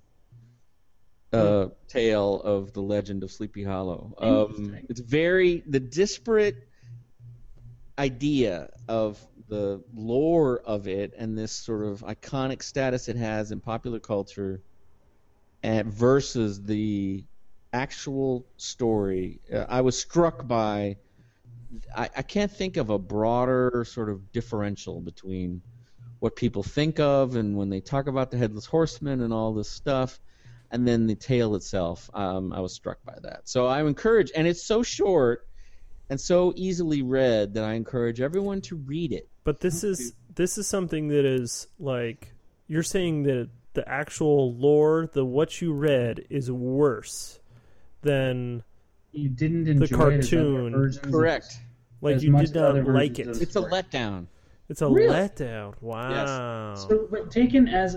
tale of the Legend of Sleepy Hollow. It's the disparate idea of the lore of it and this sort of iconic status it has in popular culture versus the actual story. I was struck by I can't think of a broader sort of differential between what people think of and when they talk about the Headless Horseman and all this stuff and then the tale itself. I was struck by that. So I encourage, and it's so short and so easily read that I encourage everyone to read it. But this is something that is like, you're saying that the actual lore, what you read, is worse than you didn't enjoy the cartoon. Correct. Like you did not like it. It's a letdown. It's a letdown. Wow. Yes. So, but taken as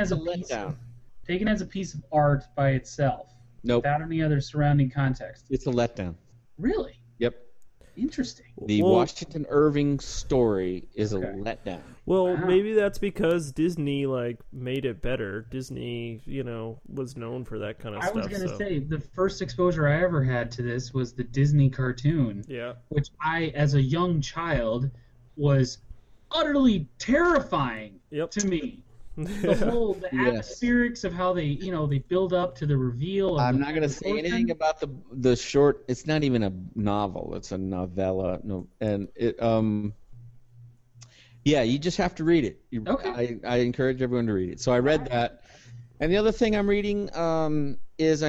a piece of art by itself, without any other surrounding context, it's a letdown. Really? Yep. Interesting. The Washington Irving story is a letdown. Well, maybe that's because Disney made it better. Disney, was known for that kind of stuff. I was going to say the first exposure I ever had to this was the Disney cartoon. Yeah. Which I, as a young child, was utterly terrifying to me. The atmospherics of how they build up to the reveal. I'm not going to say anything about the short. It's not even a novel. It's a novella. No, and it you just have to read it. I encourage everyone to read it. So I read that, and the other thing I'm reading is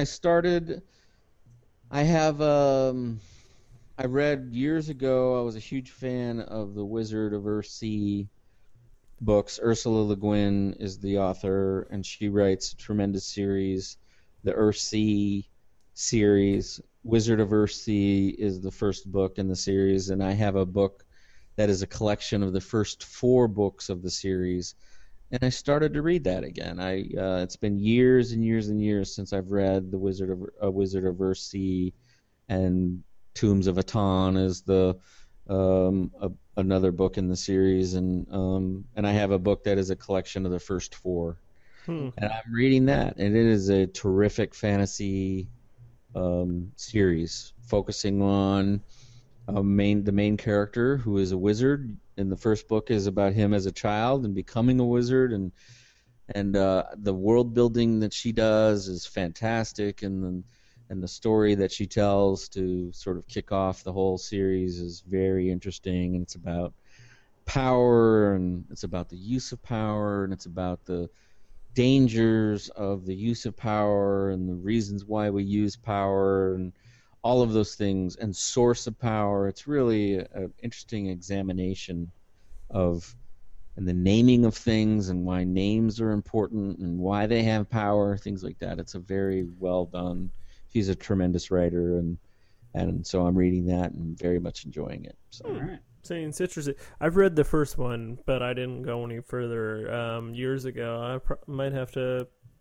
I read years ago. I was a huge fan of the Wizard of Earthsea books. Ursula Le Guin is the author, and she writes a tremendous series, the Earthsea series. Wizard of Earthsea is the first book in the series, and I have a book that is a collection of the first 4 books of the series, and I started to read that again. It's been years and years and years since I've read the Wizard of Earthsea, and Tombs of Aton is the another book in the series, and I have a book that is a collection of the first 4, and I'm reading that, and it is a terrific fantasy series focusing on the main character who is a wizard. And the first book is about him as a child and becoming a wizard, and the world building that she does is fantastic, and the story that she tells to sort of kick off the whole series is very interesting, and it's about power, and it's about the use of power, and it's about the dangers of the use of power and the reasons why we use power and all of those things, and source of power. It's really an interesting examination of and the naming of things and why names are important and why they have power, things like that. It's a very well done. He's a tremendous writer, and so I'm reading that and very much enjoying it. So. All right. It's interesting. I've read the first one, but I didn't go any further years ago. I might have to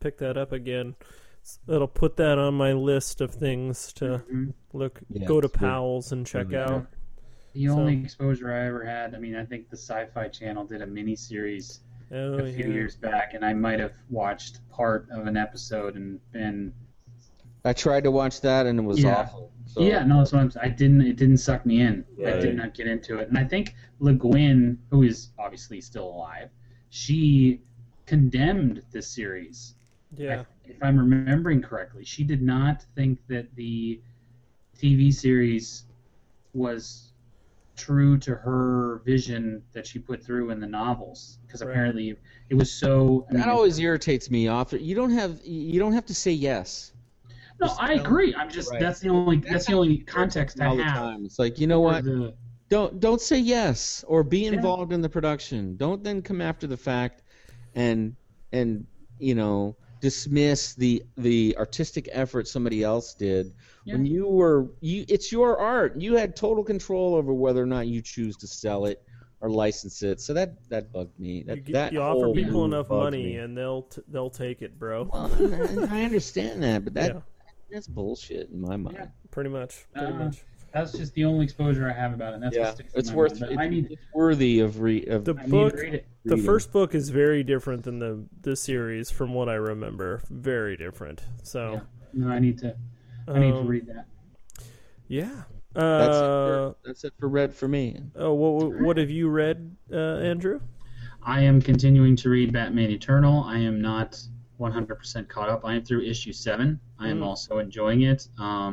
pick that up again. It'll put that on my list of things to go to Powell's and check out. The only exposure I ever had, I mean, I think the Sci-Fi Channel did a mini-series a few years back, and I might have watched part of an episode and been... I tried to watch that, and it was awful. So. Yeah, no, that's what I'm saying. It didn't suck me in. I did not get into it. And I think Le Guin, who is obviously still alive, she condemned this series. Yeah. If I'm remembering correctly, she did not think that the TV series was true to her vision that she put through in the novels, because apparently it was so. That always irritates me. Author, you don't have to say yes. No, I agree. I'm just that's the only context I have. Time. It's like, you know what? Don't say yes or be involved in the production. Don't then come after the fact and dismiss the artistic effort somebody else did. When it's your art. You had total control over whether or not you choose to sell it or license it. So that bugged me. You offer people enough money and they'll take it, bro. Well, I understand that, but that's bullshit in my mind. Yeah, pretty much. That's just the only exposure I have about it. And that's what sticks it's in worth. my mind. It's worthy of the book. The first book is very different than the series, from what I remember. Very different. So no, I need to read that. Yeah. That's it for read for me. Oh, what have you read, Andrew? I am continuing to read Batman Eternal. I am not 100% caught up. I am through issue 7. I am also enjoying it.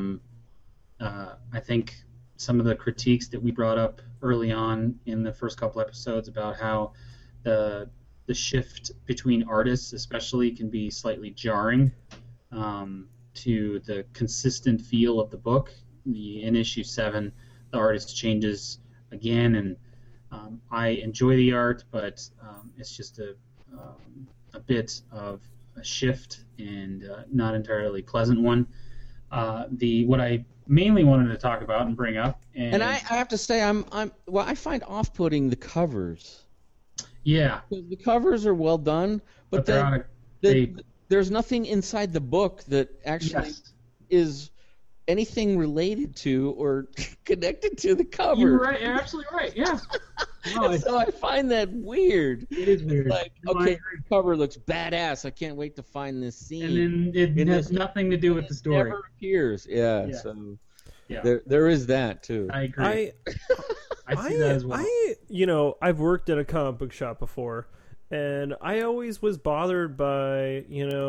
I think some of the critiques that we brought up early on in the first couple episodes about how the shift between artists especially can be slightly jarring to the consistent feel of the book. In issue 7, the artist changes again, and I enjoy the art, but it's just a bit of a shift and not entirely pleasant one. What I mainly wanted to talk about and bring up, and I have to say, I find off-putting the covers. Yeah, the covers are well done, but there's nothing inside the book that actually is anything related to or connected to the cover. You're right. You're absolutely right. Yeah. So I find that weird. It is weird. Like, okay, the cover looks badass. I can't wait to find this scene. And then it has nothing to do with the story. It never appears. Yeah. So there is that too. I agree. I see that as well. I've worked at a comic book shop before, and I always was bothered by,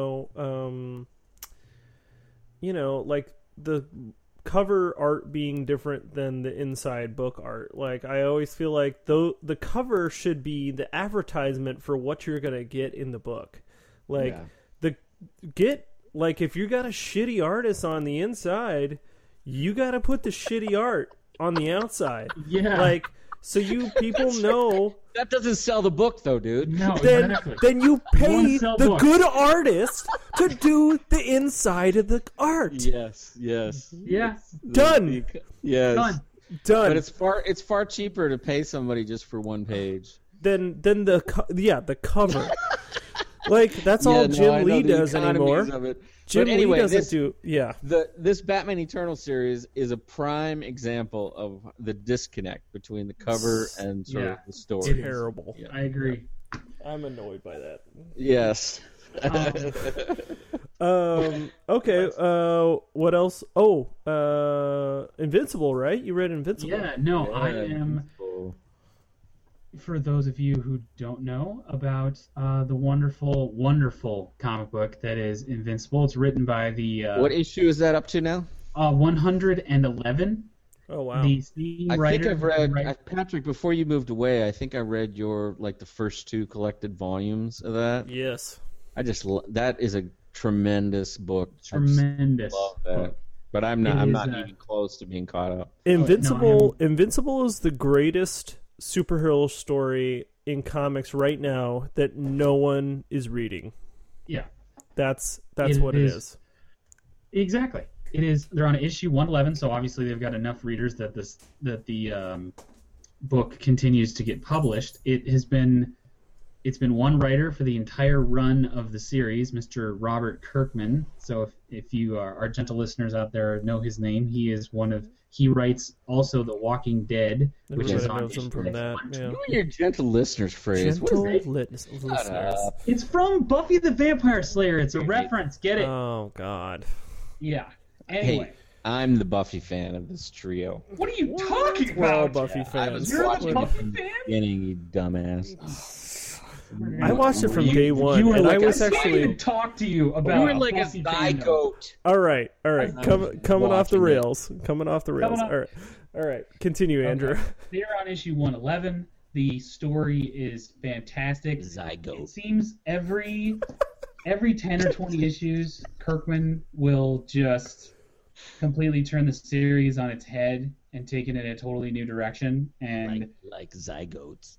like the cover art being different than the inside book art. Like, I always feel like the cover should be the advertisement for what you're gonna get in the book. Like, if you got a shitty artist on the inside, you got to put the shitty art on the outside. Yeah. Like, so you people know. That doesn't sell the book, though, dude. No, then you pay the good artist to do the inside of the art. Yes. Yeah. Done. Yes. Done. But it's far cheaper to pay somebody just for one page than the cover. Like, that's all Jim Lee does anymore. Jim Lee doesn't do. Yeah. This Batman Eternal series is a prime example of the disconnect between the cover and sort of the story. It's terrible. Yeah. I agree. I'm annoyed by that. Yes. Okay. What else? Invincible, right? You read Invincible? Yeah. No, I am. For those of you who don't know about the wonderful, wonderful comic book that is Invincible, it's written by the... what issue is that up to now? 111. Oh, wow. The scene I writer, think I've read... Patrick, before you moved away, I think I read the first 2 collected volumes of that. Yes. That is a tremendous book. Tremendous love that. Book. But I'm not even close to being caught up. Invincible is the greatest superhero story in comics right now that no one is reading. Yeah. That's what it is. Exactly. It is. They're on issue 111, so obviously they've got enough readers that the book continues to get published. It has been It's been one writer for the entire run of the series, Mr. Robert Kirkman. So if you are our gentle listeners out there know his name, he writes also The Walking Dead, which is on issue from that. Yeah. You and your gentle listeners phrase. Gentle listeners. It's from Buffy the Vampire Slayer. It's a reference. Get it? Oh God. Yeah. Anyway. Hey, I'm the Buffy fan of this trio. What are you talking We're all about? Buffy fans. You're the Buffy fan? Beginning, you dumbass. I watched it from day one, and I was I can't actually even talk to you about. You were like a Buffy fandom. zygote. all right. Coming off the watching it. rails. Coming off the rails. Coming All right. Continue, Andrew. They're on issue 111. The story is fantastic. Zygote. It seems every 10 or 20 issues, Kirkman will just completely turn the series on its head and take it in a totally new direction. And like zygotes.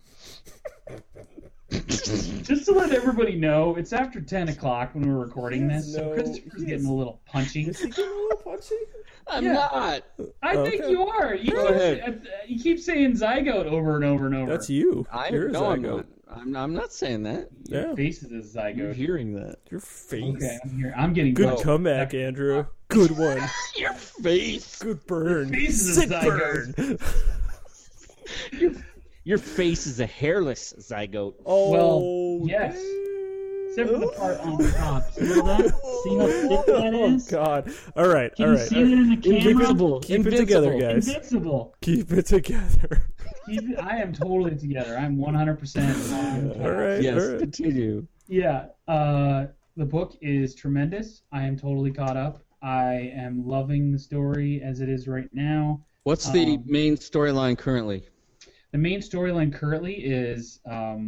just to let everybody know, it's after 10 o'clock when we're recording this, so No, Christopher's getting a little punchy. Is he getting a little punchy? I'm Yeah. not. I think Okay. you are. You keep saying zygote over and over and over. That's you. You're a I'm zygote. not. I'm not saying that. Yeah. Your face is a You're zygote. hearing that. Your face. Okay, I'm getting Good go. comeback, Andrew. Good one. Your face. Good burn. face is a Sick zygote. burn. Your face is a hairless zygote. Oh, Well, yes. Except for the part on the top. See that? See how thick that is? Oh God! All right, Can all you right. see that in the camera? Invincible. Keep it together, guys. Invincible. Keep it together. I am totally together. I'm 100%. All right. Yes, all right. continue. Yeah. The book is tremendous. I am totally caught up. I am loving the story as it is right now. What's the main storyline currently? The main storyline currently is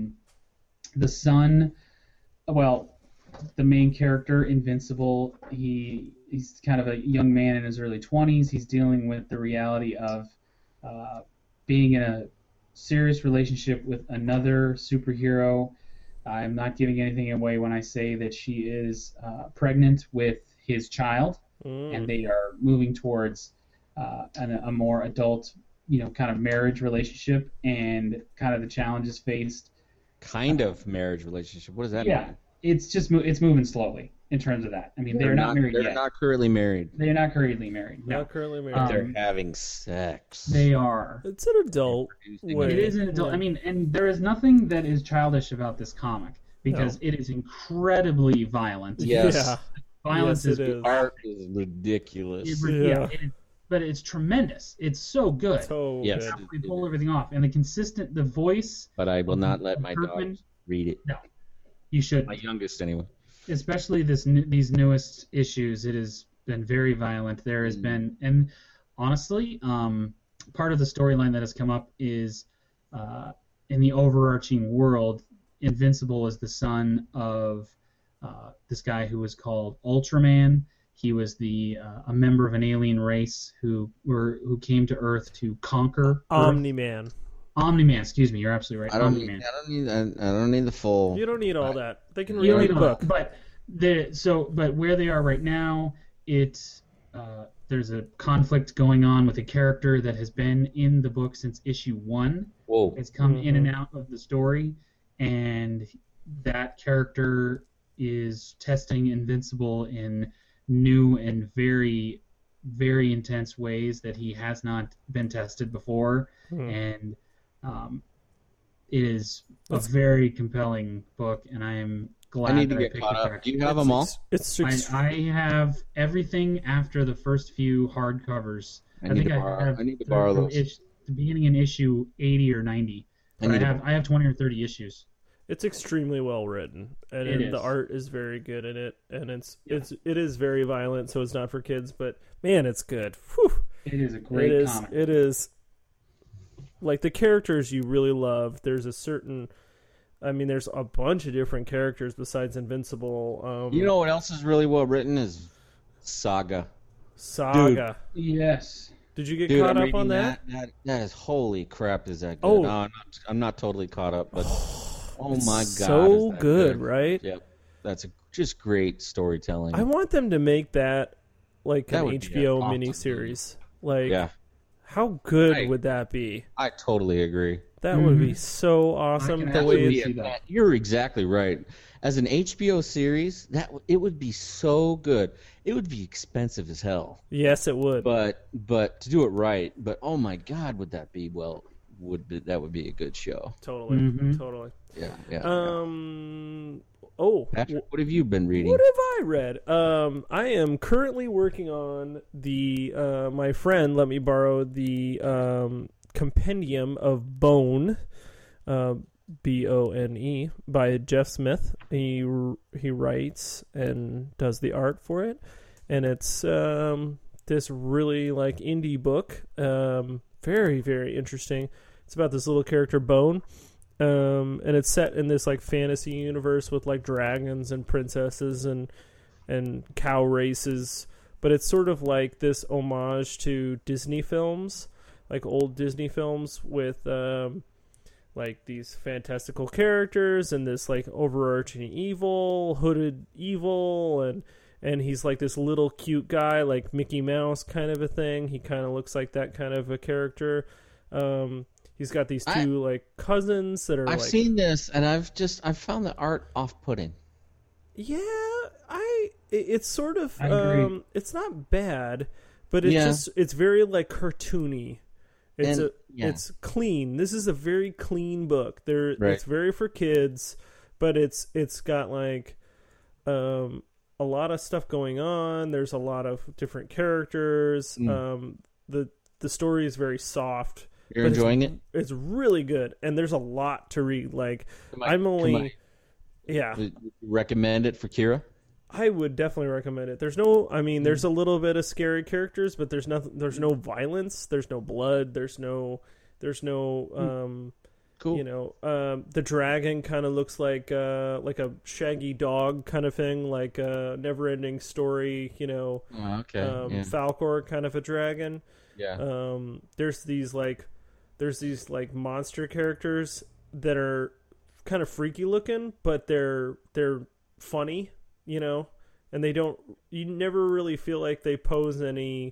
the son. Well, the main character, Invincible, he's kind of a young man in his early 20s. He's dealing with the reality of being in a serious relationship with another superhero. I'm not giving anything away when I say that she is pregnant with his child, and they are moving towards a more adult, kind of marriage relationship, and kind of the challenges faced. Kind of marriage relationship. What does that Yeah, mean? it's just it's moving slowly in terms of that. I mean, they're not married They're yet. not currently married. They're not currently married. No, Not currently married. They're having sex. they are. It's an adult way. It is an adult. Yeah. I mean, and there is nothing that is childish about this comic because it is incredibly violent. Yes. Yeah. Violence Yes, it is is. Art is ridiculous. Yeah. but it's tremendous. It's so good. So Yes. good. They pull everything off, and the voice. But I will not let my Kirkman, daughter read it. You should. My youngest, anyway. Especially these newest issues, it has been very violent. There has been, and honestly, part of the storyline that has come up is in the overarching world, Invincible is the son of this guy who was called Ultraman. He was a member of an alien race who came to Earth to conquer Earth. Omni-Man. Omni-Man, excuse me, you're absolutely right. I don't Omni-Man. need the full. You don't need all that. They can You read don't the know, book. but where they are right now, there's a conflict going on with a character that has been in the book since issue 1. Whoa. It's come in and out of the story, and that character is testing Invincible in new and very, very intense ways that he has not been tested before, and it is a very compelling book, and I am glad I need to that I get picked caught it up. back. Do you have them all? I have everything after the first few hardcovers. I need to borrow those. The beginning in issue 80 or 90. But I have 20 or 30 issues. It's extremely well written, and the art is very good in it, and it is very violent, so it's not for kids. But man, it's good. Whew. It is a great comic. It is like the characters you really love. There's there's a bunch of different characters besides Invincible. You know what else is really well written is Saga. Saga. Dude. Yes. Did you get caught up on that? That is holy crap! Is that good? Oh. No, I'm not totally caught up, but oh my god, so is that good, right? Yep, that's just great storytelling. I want them to make that like That an would be HBO awesome. miniseries. Like, Yeah. how good would that be? I totally agree. That would be so awesome. The way you're exactly right. As an HBO series, it would be so good. It would be expensive as hell. Yes, it would. But to do it right, but oh my God, would that be that would be a good show. Totally. Totally. Yeah. Patrick, what have you been reading? What have I read? I am currently working on my friend let me borrow the Compendium of Bone, Bone, by Jeff Smith. He writes and does the art for it, and it's this really like indie book, very, very interesting. It's about this little character Bone, and it's set in this like fantasy universe with like dragons and princesses and cow races, but it's sort of like this homage to Disney films, like old Disney films with like these fantastical characters and this like overarching hooded evil, and he's like this little cute guy, like Mickey Mouse kind of a thing. He kind of looks like that kind of a character. He's got these two like cousins that are. I've seen this, and I've found the art off-putting. Yeah, it's sort of it's not bad, but it's very like cartoony. It's clean. This is a very clean book. It's very for kids, but it's got like a lot of stuff going on. There's a lot of different characters. The story is very soft. You're enjoying it? It's really good, and there's a lot to read. Like recommend it for Kira? I would definitely recommend it. There's a little bit of scary characters, but there's nothing. There's no violence. There's no blood. There's no. Cool. The dragon kind of looks like a shaggy dog kind of thing, like a Never-Ending Story. Falcor kind of a dragon. Yeah. There's these monster characters that are kind of freaky looking, but they're funny, and you never really feel like they pose any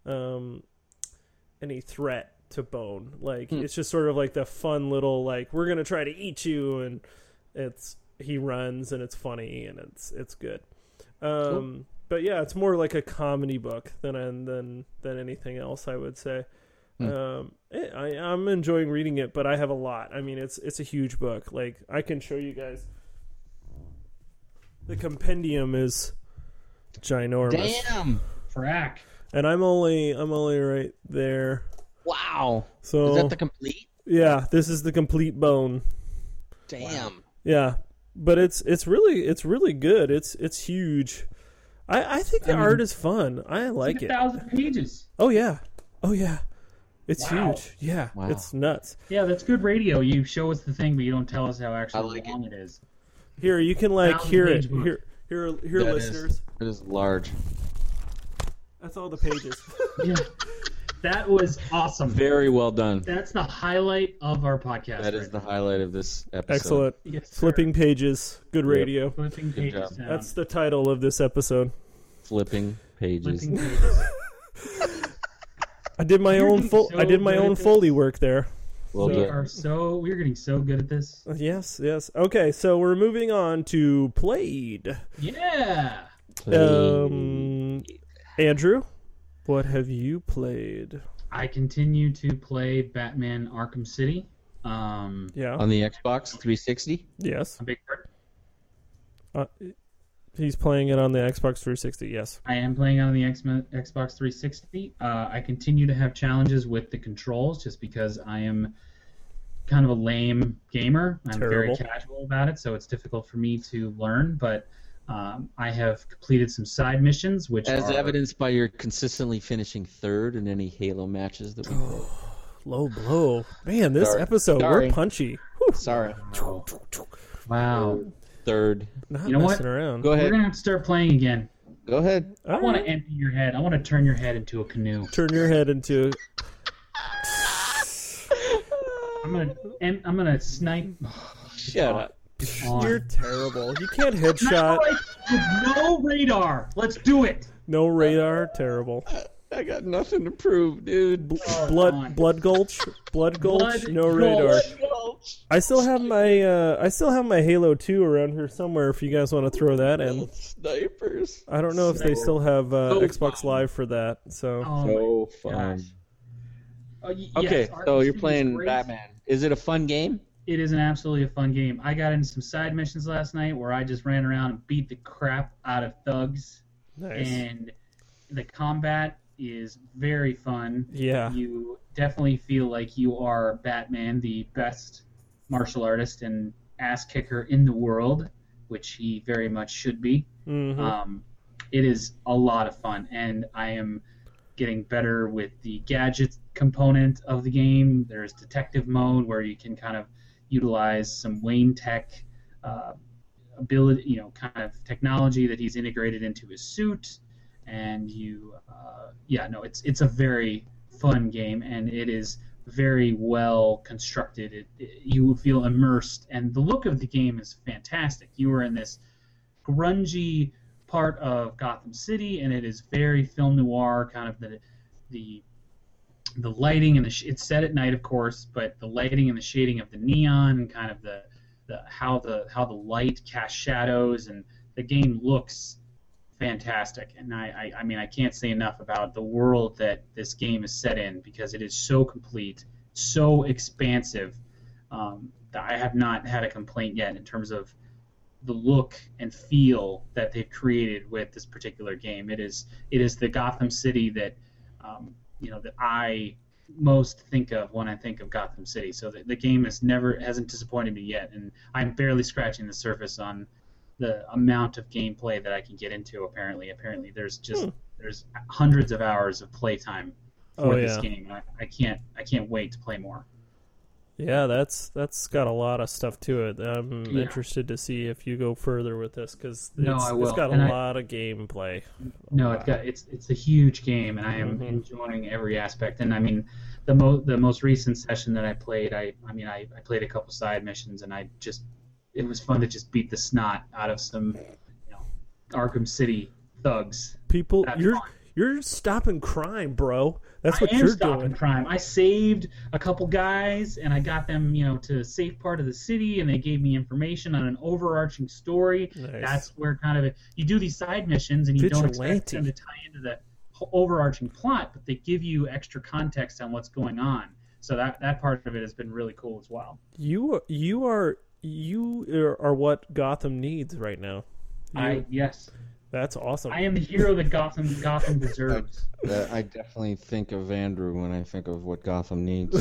threat to Bone. Like it's just sort of like the fun little like we're gonna try to eat you, and he runs and it's funny and it's good. Cool. But yeah, it's more like a comedy book than anything else, I would say. I'm enjoying reading it, but I have a lot. I mean, it's a huge book. Like I can show you guys. The compendium is ginormous. Damn, frack. And I'm only right there. Wow. So is that the complete? Yeah, this is the complete Bone. Damn. Wow. Yeah, but it's really good. It's huge. I think the art is fun. I like it. 1,000 pages. Oh yeah. It's huge. Yeah, wow. It's nuts. Yeah, that's good radio. You show us the thing, but you don't tell us how actually long it is. Here, you can hear it. Here, listeners. It is large. That's all the pages. Yeah, that was awesome. Very well done. That's the highlight of our podcast. That is the highlight of this episode. Excellent. Yes, flipping pages. Good radio. Yep. Flipping pages. That's the title of this episode. Flipping pages. I did my own Foley work there. Well, we're getting so good at this. Yes. Okay, so we're moving on to Played. Yeah. Andrew, what have you played? I continue to play Batman Arkham City. Yeah. On the Xbox 360? Yes. A big part. He's playing it on the Xbox 360, yes. I am playing it on the Xbox 360. I continue to have challenges with the controls just because I am kind of a lame gamer. I'm very casual about it, so it's difficult for me to learn, but I have completed some side missions, which as evidenced by your consistently finishing third in any Halo matches that we played. Low blow. Man, this episode, we're punchy. Whew. Sorry. Wow. Third. Not you know what? Around. Go ahead. We're going to have to start playing again. Go ahead. I want to empty your head. I want to turn your head into a canoe. Turn your head into... I'm gonna snipe. Shut up. You're terrible. You can't headshot. With no radar. Let's do it. No radar. Terrible. I got nothing to prove, dude. Blood Gulch, no radar. I still have my Halo 2 around here somewhere. If you guys want to throw that in. Snipers. I don't know if they still have Xbox Live for that. So fun. Okay, so you're playing Batman. Is it a fun game? It is absolutely a fun game. I got into some side missions last night where I just ran around and beat the crap out of thugs. Nice. And the combat is very fun. Yeah. You definitely feel like you are Batman, the best martial artist and ass kicker in the world, which he very much should be. Mm-hmm. It is a lot of fun, and I am getting better with the gadget component of the game. There's detective mode where you can kind of utilize some Wayne Tech ability, kind of technology that he's integrated into his suit. And it's a very fun game, and it is very well constructed. You feel immersed, and the look of the game is fantastic. You are in this grungy part of Gotham City, and it is very film noir, kind of the lighting and it's set at night, of course, but the lighting and the shading of the neon, and kind of how the light casts shadows, and the game looks fantastic. And I mean, I can't say enough about the world that this game is set in, because it is so complete, so expansive, that I have not had a complaint yet in terms of the look and feel that they've created with this particular game. It is the Gotham City that that I most think of when I think of Gotham City. So the game hasn't disappointed me yet, and I'm barely scratching the surface on the amount of gameplay that I can get into. Apparently there's hundreds of hours of playtime for this game. I can't wait to play more. Yeah, that's got a lot of stuff to it. I'm interested to see if you go further with this, because it's got a lot of gameplay. No, it's a huge game, and I am enjoying every aspect. And I mean, the most recent session that I played, I played a couple side missions, and it was fun to just beat the snot out of some Arkham City thugs. People, you're stopping crime, bro. That's what you're doing. Stopping crime. I saved a couple guys, and I got them, to a safe part of the city, and they gave me information on an overarching story. Nice. That's where kind of you do these side missions, and you don't expect them to tie into the overarching plot, but they give you extra context on what's going on. So that part of it has been really cool as well. You are what Gotham needs right now. Yes. That's awesome. I am the hero that Gotham deserves. I definitely think of Andrew when I think of what Gotham needs.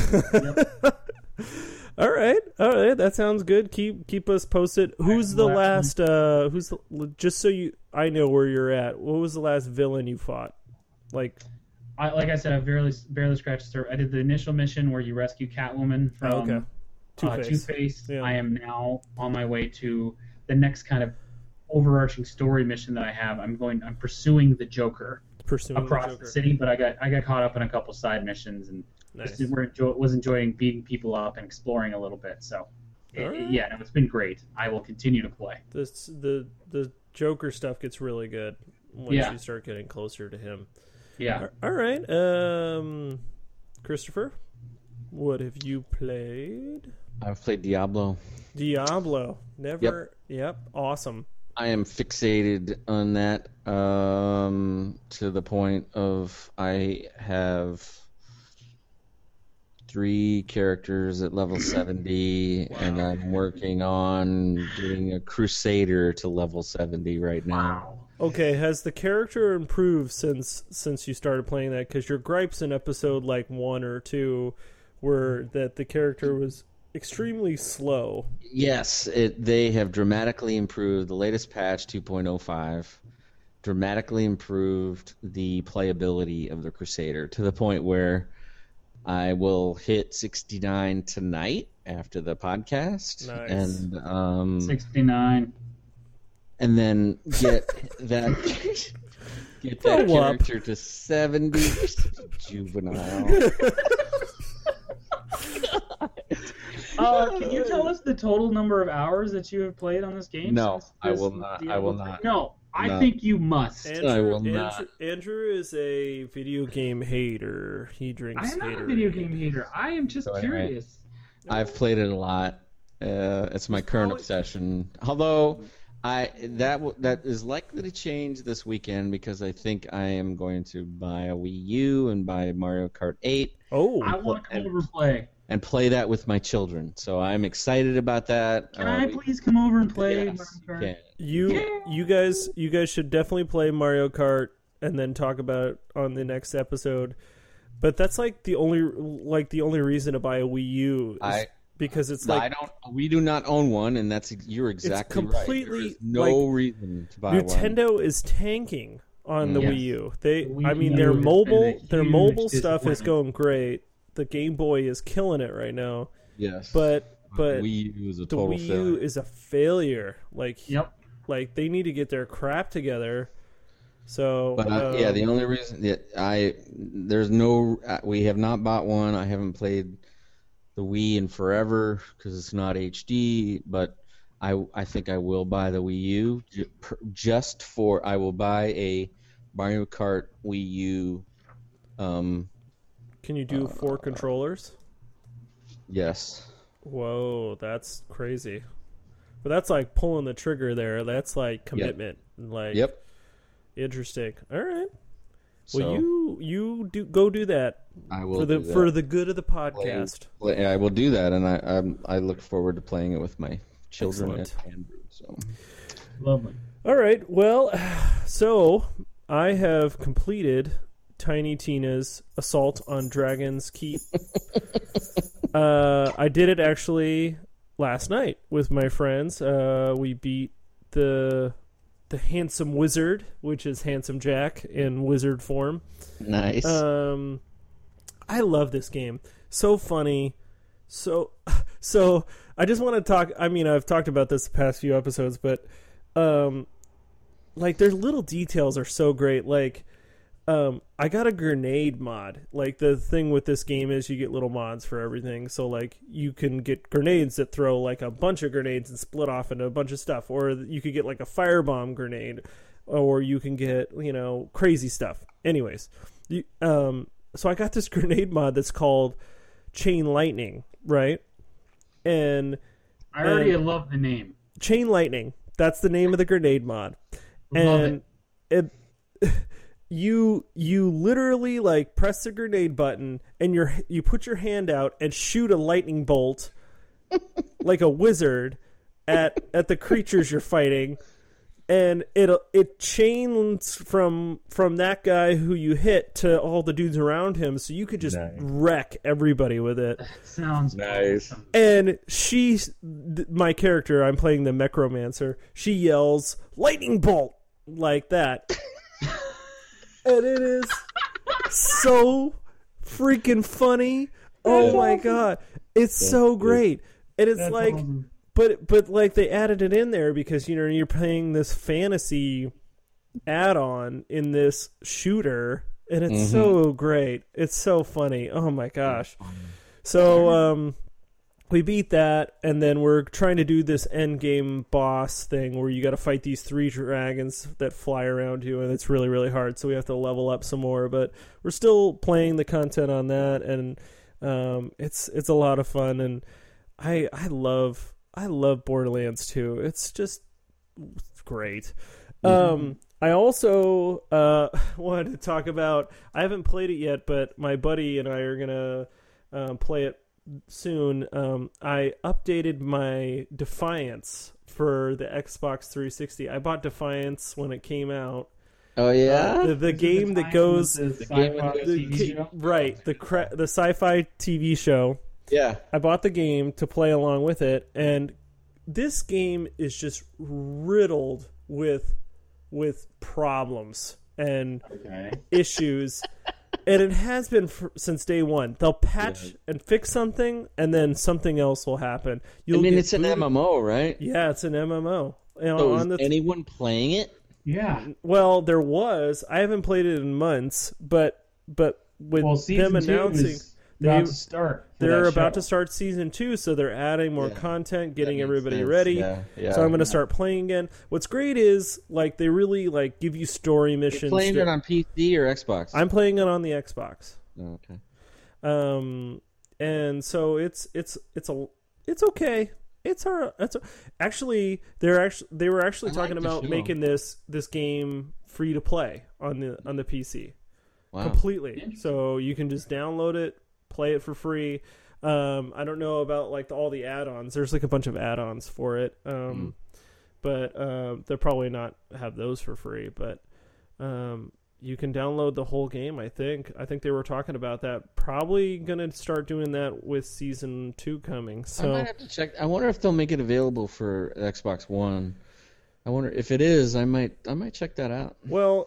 All right. That sounds good. Keep us posted. Who's the last? I know where you're at. What was the last villain you fought? Like I said, I barely scratched the surface. I did the initial mission where you rescue Catwoman from Two-Face. Yeah. I am now on my way to the next kind of overarching story mission that I have. I'm pursuing the Joker across the city, but I got caught up in a couple side missions, and nice. was enjoying beating people up and exploring a little bit. So it's been great. I will continue to play. The Joker stuff gets really good once you start getting closer to him. Yeah. All right. Christopher, what have you played? I've played Diablo. Never. Yep. Awesome. I am fixated on that to the point of I have 3 characters at level 70, and I'm working on getting a Crusader to level 70 right now. Wow. Okay, has the character improved since you started playing that? Because your gripes in episode 1 or 2 were that the character was extremely slow. Yes, they have dramatically improved. The latest patch, 2.05, dramatically improved the playability of the Crusader to the point where I will hit 69 tonight after the podcast. Nice. And 69. And then get that character to 70. Juvenile. Can you tell us the total number of hours that you have played on this game? No, I will not. No, I think you must. I will not. Andrew is a video game hater. He drinks. I am not a video game hater. I am just curious. I've played it a lot. It's my current obsession. Although that is likely to change this weekend because I think I am going to buy a Wii U and buy Mario Kart 8. Oh, I want to come over and play. And play that with my children. So I'm excited about that. Can I please come over and play Mario Kart? You guys should definitely play Mario Kart and then talk about it on the next episode. But that's like the only reason to buy a Wii U because it's like we do not own one, and you're exactly it's completely right. No reason to buy Nintendo one. is tanking on the Wii U. Their mobile stuff is going great. The Game Boy is killing it right now. Yes, but Wii U is a total failure. The Wii U is a failure. Like they need to get their crap together. So, the only reason we have not bought one. I haven't played the Wii in forever because it's not HD. But I think I will buy the Wii U I will buy a Mario Kart Wii U. Can you do 4 controllers? Yes. Whoa, that's crazy. But that's like pulling the trigger there. That's like commitment. Yep. Interesting. All right. Well, you do that. I will for the good of the podcast. I will do that, and I look forward to playing it with my children and Andrew. So lovely. All right. Well, so I have completed Tiny Tina's Assault on Dragon's Keep. I did it actually last night with my friends. We beat the Handsome Wizard, which is Handsome Jack in wizard form. Nice. I love this game. So funny. So I just want to talk. I mean, I've talked about this the past few episodes, but like their little details are so great. Like, I got a grenade mod. Like, the thing with this game is you get little mods for everything. So, like, you can get grenades that throw, like, a bunch of grenades and split off into a bunch of stuff. Or you could get, like, a firebomb grenade. Or you can get, crazy stuff. Anyways. So I got this grenade mod that's called Chain Lightning, right? And I already love the name. Chain Lightning. That's the name of the grenade mod. Love it. You literally like press the grenade button and you put your hand out and shoot a lightning bolt like a wizard at the creatures you're fighting, and it chains from that guy who you hit to all the dudes around him, so you could just wreck everybody with it. Sounds nice. Awesome. And my character, I'm playing the Necromancer, she yells lightning bolt like that. And it is so freaking funny. Oh my god. It's so great. And it's like awesome. But like they added it in there because you're playing this fantasy add-on in this shooter, and it's so great. It's so funny. Oh my gosh. So we beat that, and then we're trying to do this end game boss thing where you got to fight these 3 dragons that fly around you, and it's really, really hard. So we have to level up some more, but we're still playing the content on that, and it's a lot of fun. And I love Borderlands 2. It's just great. I also wanted to talk about. I haven't played it yet, but my buddy and I are gonna play it soon. I updated my Defiance for the Xbox 360. I bought Defiance when it came out. Oh yeah, the game that goes the sci-fi TV show. Yeah, I bought the game to play along with it, and this game is just riddled with problems and issues. And it has been since day one. They'll patch and fix something, and then something else will happen. It's an MMO, right? Yeah, it's an MMO. So is anyone playing it? Yeah. Well, there was. I haven't played it in months, but with them announcing about to start. They're about to start season 2, so they're adding more content, getting everybody ready. Yeah. So I'm going to start playing again. What's great is they really give you story missions. You're playing it on PC or Xbox? I'm playing it on the Xbox. Oh, okay. And so it's okay. Actually they were actually talking about making this game free to play on the PC. Wow. Completely. So you can just download it, play it for free. I don't know about all the add-ons. There's a bunch of add-ons for it. But they'll probably not have those for free, but you can download the whole game, I think. I think they were talking about that. Probably going to start doing that with Season 2 coming. So I might have to check. I wonder if they'll make it available for Xbox One. I wonder if it is. I might check that out. Well,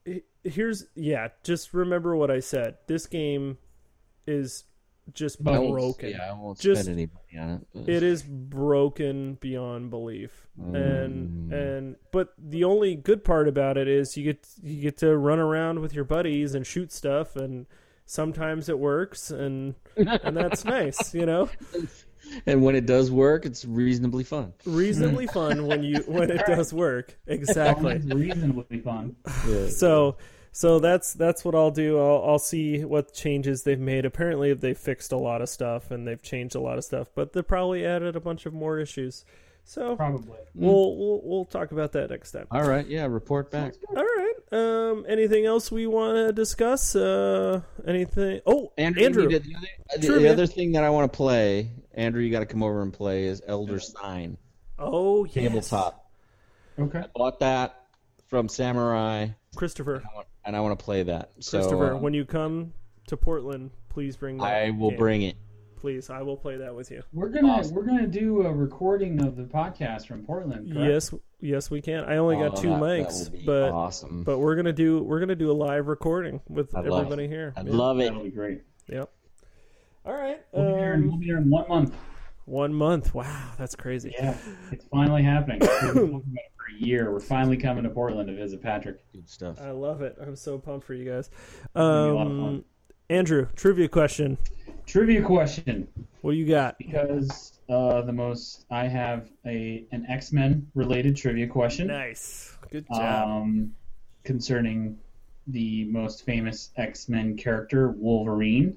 just remember what I said. This game is just broken. I won't spend any money on it. But... It is broken beyond belief. But the only good part about it is you get to run around with your buddies and shoot stuff, and sometimes it works, and that's nice, And when it does work, it's reasonably fun. Reasonably fun when it does work. Exactly. It's reasonably fun. Yeah. So that's what I'll do. I'll see what changes they've made. Apparently they fixed a lot of stuff and they've changed a lot of stuff, but they probably added a bunch of more issues. So probably we'll talk about that next time. All right, yeah, report back. All right. Anything else we want to discuss? Anything? Oh, Andrew. The other thing that I want to play, Andrew, you got to come over and play, is Elder Sign. Oh, yes. Tabletop. Okay. I bought that from Samurai. Christopher. And I want to play that. Christopher, when you come to Portland, please bring that. I will bring it. Please, I will play that with you. We're gonna do a recording of the podcast from Portland. Correct? Yes, we can. I only got 2 mics, but awesome. But we're gonna do a live recording with everybody here. I'd love it. That'll be great. Yep. All right. We'll be here in 1 month. 1 month. Wow, that's crazy. Yeah, it's finally happening. We've been talking about it for a year. We're finally coming to Portland to visit Patrick. Good stuff. I love it. I'm so pumped for you guys. It's gonna be a lot of fun. Andrew, trivia question. What do you got? Because I have an X-Men related trivia question. Nice. Good job. Concerning the most famous X-Men character, Wolverine.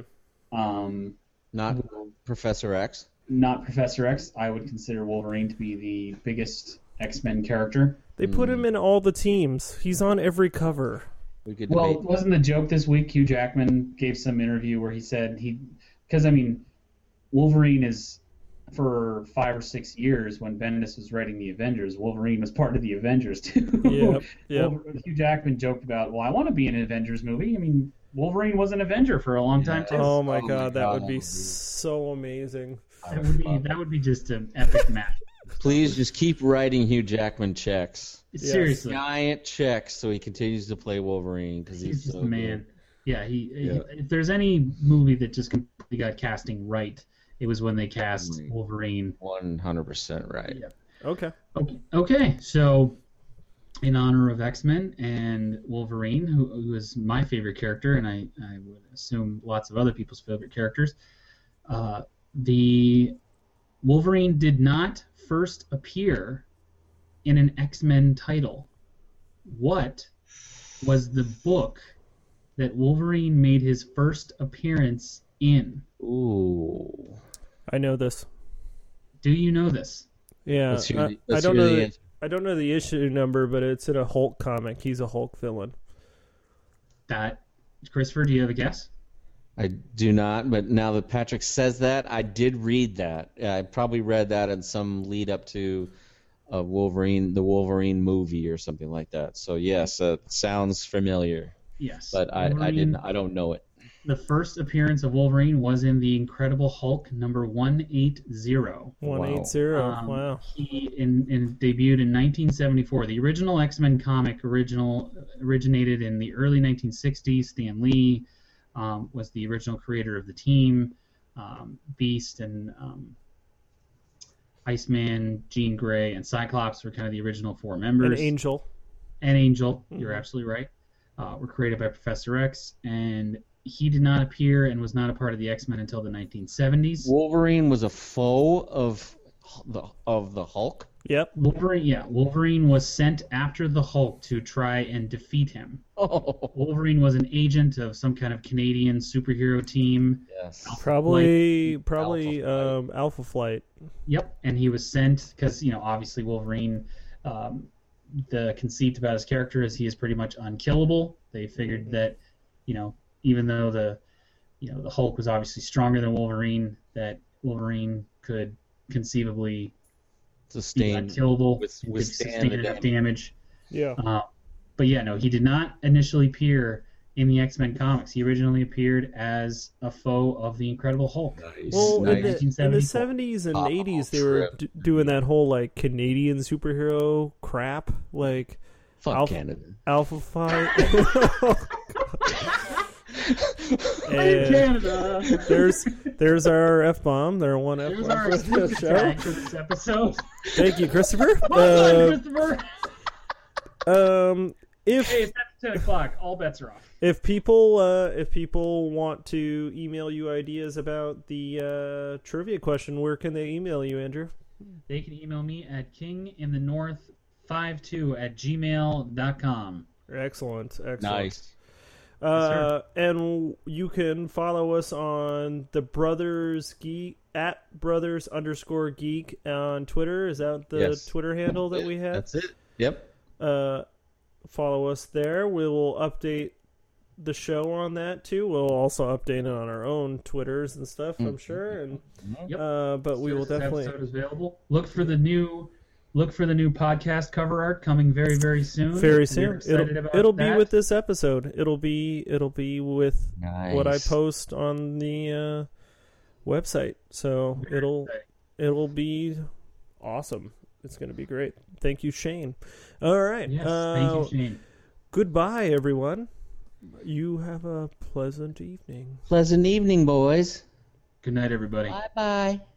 Not Professor X. Not Professor X. I would consider Wolverine to be the biggest X-Men character. They put him in all the teams. He's on every cover. Wasn't the joke this week Hugh Jackman gave some interview where he said Wolverine is, for 5 or 6 years when Bendis was writing the Avengers, Wolverine was part of the Avengers too. Yep. Hugh Jackman joked about, I want to be in an Avengers movie. Wolverine was an Avenger for a long time too. Oh my god, that would be so amazing. That would be just an epic match. Please just keep writing Hugh Jackman checks. Seriously, giant checks, so he continues to play Wolverine because he's just so the man. Good. Yeah, if there's any movie that just completely got casting right, it was when they cast Wolverine. 100% right. Yeah. Okay. So, in honor of X-Men and Wolverine, who is my favorite character, and I would assume lots of other people's favorite characters, the Wolverine did not first appear in an X-Men title. What was the book that Wolverine made his first appearance in? Ooh. I know this. Do you know this? Yeah. I don't know the issue number, but it's in a Hulk comic. He's a Hulk villain. Christopher, do you have a guess? I do not, but now that Patrick says that, I did read that. I probably read that in some lead up to the Wolverine movie or something like that. So yes, it sounds familiar. Yes, but I don't know it. The first appearance of Wolverine was in the Incredible Hulk number 180. 180. Wow. He debuted in 1974. The original X-Men comic originated in the early 1960s. Stan Lee was the original creator of the team. Beast and Iceman, Jean Grey, and Cyclops were kind of the original 4 members. And Angel. You're absolutely right. Were created by Professor X, and he did not appear and was not a part of the X-Men until the 1970s. Wolverine was a foe of the Hulk. Yep. Wolverine was sent after the Hulk to try and defeat him. Oh. Wolverine was an agent of some kind of Canadian superhero team. Yes. Probably Alpha Flight. Yep, and he was sent because obviously Wolverine. The conceit about his character is he is pretty much unkillable. They figured that, even though the Hulk was obviously stronger than Wolverine, that Wolverine could conceivably be unkillable, could sustain enough damage. Yeah. But he did not initially appear in the X-Men comics. He originally appeared as a foe of the Incredible Hulk. Nice. Well, in the 70s and 80s, they were doing that whole Canadian superhero crap, Fuck Canada. Alpha Fight. Canada. There's our F-bomb. There one F-bomb. There's our tag for this episode. Thank you, Christopher. Christopher. If it's after 10 o'clock, all bets are off. If people want to email you ideas about the trivia question, where can they email you, Andrew? They can email me at kinginthenorth52@gmail.com. Excellent. Nice. And you can follow us on the Brothers Geek at Brothers_Geek on Twitter. Is that the Twitter handle that we have? That's it. Yep. Follow us there. We will update the show on that too. We'll also update it on our own Twitters and stuff, I'm sure. And but we will definitely. Episode is available. Look for the new podcast cover art coming very, very soon. Very soon. It'll be with this episode. It'll be with what I post on the website. So it'll be awesome. It's going to be great. Thank you, Shane. All right. Yes, thank you, Shane. Goodbye, everyone. You have a pleasant evening. Pleasant evening, boys. Good night, everybody. Bye-bye.